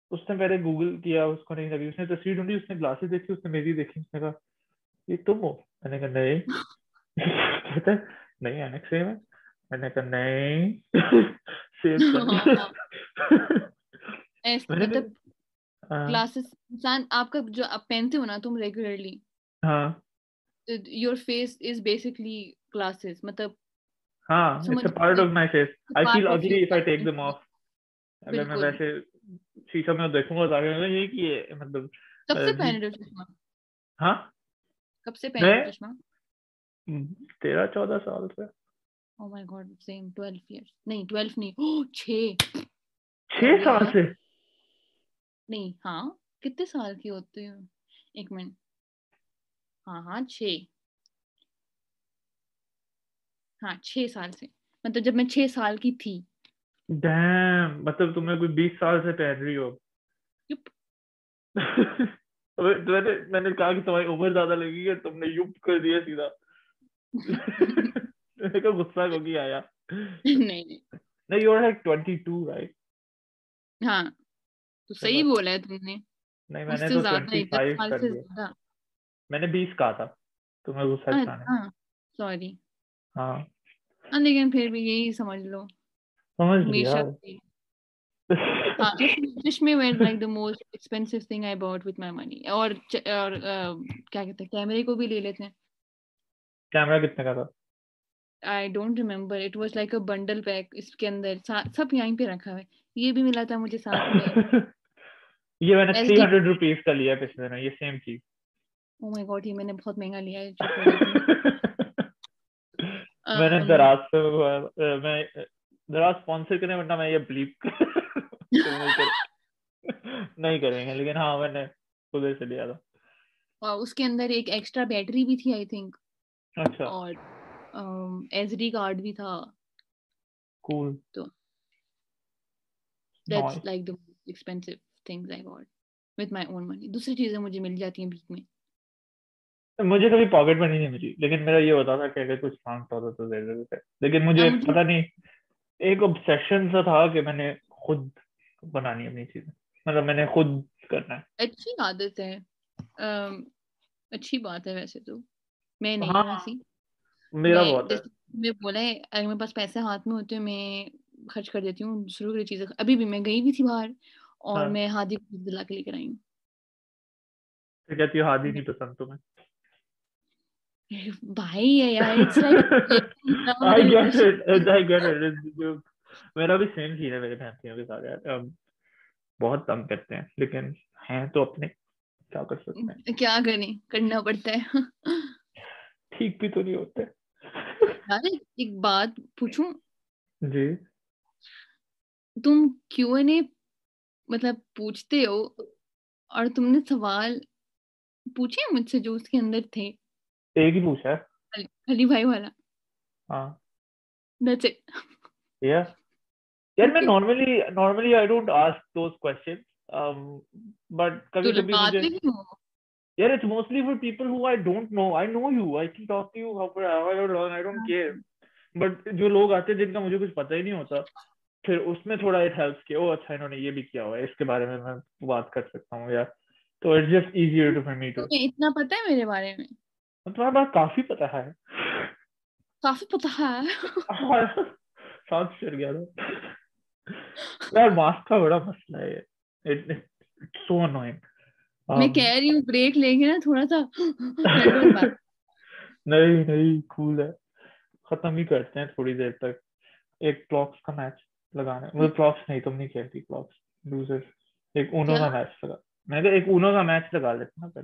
[SPEAKER 1] उसने पहले गूगल किया, उसको नहीं लगी, उसने तस्वीर ढूंढी, उसने ग्लासेस देखी, उसने मेरी देखी, उसने कहा ये तुम हो? मैंने कहा नहीं। कहता है नहीं एनेक सेम है। मैंने कहा नहीं। सेम तो नहीं
[SPEAKER 2] हाँ,
[SPEAKER 1] है।
[SPEAKER 2] ऐस
[SPEAKER 1] मैंने
[SPEAKER 2] मतलब
[SPEAKER 1] कहा हाँ।
[SPEAKER 2] ग्लासेस इंसान आपका जो आप पहनते हो ना तुम रेगुलरली,
[SPEAKER 1] हाँ
[SPEAKER 2] your face is basically glasses, मतलब
[SPEAKER 1] हाँ,
[SPEAKER 2] समझ
[SPEAKER 1] it's a part of my face. I feel
[SPEAKER 2] part of
[SPEAKER 1] ugly if I take
[SPEAKER 2] your,
[SPEAKER 1] them off. अगर मैं
[SPEAKER 2] बिल्कुल।
[SPEAKER 1] वैसे शीशा में देखूंगा तो आगे ये कि ये मतलब
[SPEAKER 2] कब से पहन
[SPEAKER 1] अजीब।
[SPEAKER 2] रहे हो चश्मा?
[SPEAKER 1] हाँ।
[SPEAKER 2] कब से पहन रहे हो
[SPEAKER 1] मैं
[SPEAKER 2] चश्मा?
[SPEAKER 1] तेरह चौदह साल से।
[SPEAKER 2] Oh my god, same, twelve years, नहीं ट्वेल्व नहीं, ओह छः,
[SPEAKER 1] छह
[SPEAKER 2] अरे
[SPEAKER 1] साल
[SPEAKER 2] यार,
[SPEAKER 1] से।
[SPEAKER 2] नहीं हाँ, कितने साल की होती हो, एक मिनट, हाँ हाँ छः, हाँ छः साल से, मतलब जब मैं छः साल की थी।
[SPEAKER 1] डैम, मतलब तुम्हें कोई बीस साल से पहन रही हो।
[SPEAKER 2] युप।
[SPEAKER 1] अबे, मैंने मैंने कहा कि तुम्हारी उम्र ज्यादा लगेगी और तुमने युप कर दिया सीधा। मेरे को गुस्सा क्योंकि आया।
[SPEAKER 2] नहीं नहीं,
[SPEAKER 1] नहीं, you are like twenty two right?
[SPEAKER 2] हाँ तो
[SPEAKER 1] चलो
[SPEAKER 2] सही बोला है तुमने,
[SPEAKER 1] नहीं, मैंने
[SPEAKER 2] उससे
[SPEAKER 1] तो
[SPEAKER 2] ज्यादा
[SPEAKER 1] ट्वेंटी
[SPEAKER 2] ही, दस
[SPEAKER 1] फाइव
[SPEAKER 2] साल
[SPEAKER 1] कर
[SPEAKER 2] से
[SPEAKER 1] दिया।
[SPEAKER 2] ज्यादा।
[SPEAKER 1] मैंने बीस कहा था, तुम्हें गुस्सा दिलाने।
[SPEAKER 2] अच्छा, सॉरी।
[SPEAKER 1] हाँ
[SPEAKER 2] हाँ लेकिन फिर भी यही समझ लो,
[SPEAKER 1] समझ लिया।
[SPEAKER 2] हमेशा से। हाँ, चश्मे चश्मे were like the most expensive thing I bought with my money, और च- और अ, क्या कहते हैं, कैमरे को भी ले लेते हैं।
[SPEAKER 1] कैमरा कितने का था?
[SPEAKER 2] I don't remember, it was like a bundle pack, इसके अंदर सा- सब यहीं पे रखा है, ये भी मिला था मुझे साथ में।
[SPEAKER 1] ये मैंने
[SPEAKER 2] S
[SPEAKER 1] three
[SPEAKER 2] D
[SPEAKER 1] hundred rupees का लिया पिछले दिनों, ये सेम चीज।
[SPEAKER 2] ओ माय गॉड, ये मैंने बहुत महंगा लिया है, चुप हो जाती हूँ।
[SPEAKER 1] मैंने
[SPEAKER 2] अम,
[SPEAKER 1] दराज से अ, मैं दराज स्पॉन्सर करें वरना मैं ये ब्लीप तो नहीं कर नहीं करेंगे, लेकिन हाँ मैंने उधर से लिया था।
[SPEAKER 2] और उसके अंदर एक एक्स्ट्रा बैटरी भी थी आई थिंक,
[SPEAKER 1] अच्छा।
[SPEAKER 2] और एस डी कार्ड भी था।
[SPEAKER 1] कूल।
[SPEAKER 2] तो that's
[SPEAKER 1] nice.
[SPEAKER 2] Like the expensive things I bought with my own money, दूसरी चीजें मुझे मिल जाती हैं भीख में।
[SPEAKER 1] मुझे कभी पॉकेट मनी नहीं मिली, लेकिन मेरा ये होता था कि अगर कुछ मांगता था तो दे देते थे, लेकिन
[SPEAKER 2] अब
[SPEAKER 1] मुझे
[SPEAKER 2] मुझे
[SPEAKER 1] पता नहीं, एक ऑब्सेशन सा था कि मैंने खुद बनानी है अपनी चीजें, मतलब मैंने खुद करना है।
[SPEAKER 2] अच्छी आदत है, अम, अच्छी बात है वैसे तो, मैं नहीं हूँ
[SPEAKER 1] हाँ
[SPEAKER 2] ऐसी।
[SPEAKER 1] मेरा
[SPEAKER 2] मैं
[SPEAKER 1] बहुत है।
[SPEAKER 2] जैसे मैं बोला है, अगर मेरे पास पैसे हाथ में होते हैं मैं खर्च कर देती हूँ दूसरों की चीजें। अभी भी मैं गई भी थी बाहर और
[SPEAKER 1] हाँ
[SPEAKER 2] मैं हादी को दिला के लेकर आई हूँ।
[SPEAKER 1] तो कहती हो हादी नहीं पसंद तुम्हें?
[SPEAKER 2] भाई है यार, it's like
[SPEAKER 1] I get
[SPEAKER 2] relation.
[SPEAKER 1] It, I get it. मेरा भी सेम सीन है मेरे भैंसियों के साथ यार, अब बहुत तंग करते हैं, लेकिन हैं तो अपने, क्या कर सकते हैं।
[SPEAKER 2] क्या करें, करना पड़ता है।
[SPEAKER 1] ठीक भी तो नहीं होते।
[SPEAKER 2] यार एक बात पूछूं,
[SPEAKER 1] जी।
[SPEAKER 2] तुम क्यू एन ए मतलब पूछते हो, और तुमने सवाल पूछे मुझसे जो उसके अंदर थे,
[SPEAKER 1] एक ही पूछा है।
[SPEAKER 2] अली अली भाई वाला,
[SPEAKER 1] हाँ।
[SPEAKER 2] That's it.
[SPEAKER 1] या यार मैं
[SPEAKER 2] okay,
[SPEAKER 1] normally normally I don't ask those question, but
[SPEAKER 2] तो
[SPEAKER 1] कभी कभी मुझे,
[SPEAKER 2] लगाते क्यों हो?
[SPEAKER 1] यार it's mostly for people who I don't know. I know you, I can talk to you how I don't care, but जो लोग आते हैं जिनका मुझे कुछ पता ही नहीं होता, फिर उसमें थोड़ा इट हेल्प्स कि ओ अच्छा इन्होंने ये भी किया हुआ है, इसके बारे में मैं बात कर सकता हूँ यार, तो it's just easier to for me to.
[SPEAKER 2] तुम्हें इतना पता है मेरे बारे में?
[SPEAKER 1] तुम्हारे पास काफी पता है।
[SPEAKER 2] काफी पता है।
[SPEAKER 1] सांस चढ़ गया था यार, मास्क का बड़ा मसला है, इट सो अनोइंग।
[SPEAKER 2] मैं
[SPEAKER 1] um,
[SPEAKER 2] कह रही हूँ ब्रेक लेंगे ना थोड़ा सा, लड्डू और बात।
[SPEAKER 1] नहीं नहीं, कूल है, खत्म ही करते हैं थोड़ी देर तक। एक क्लॉक्स का मैच लगाना है, मतलब क्लॉक्स नहीं, तुम नहीं खेलती क्लॉक्स, लूजर। एक ऊनो
[SPEAKER 2] क्या?
[SPEAKER 1] का मैच लगा, मैं कहा एक ऊनो का मैच लगा लेते हैं ना।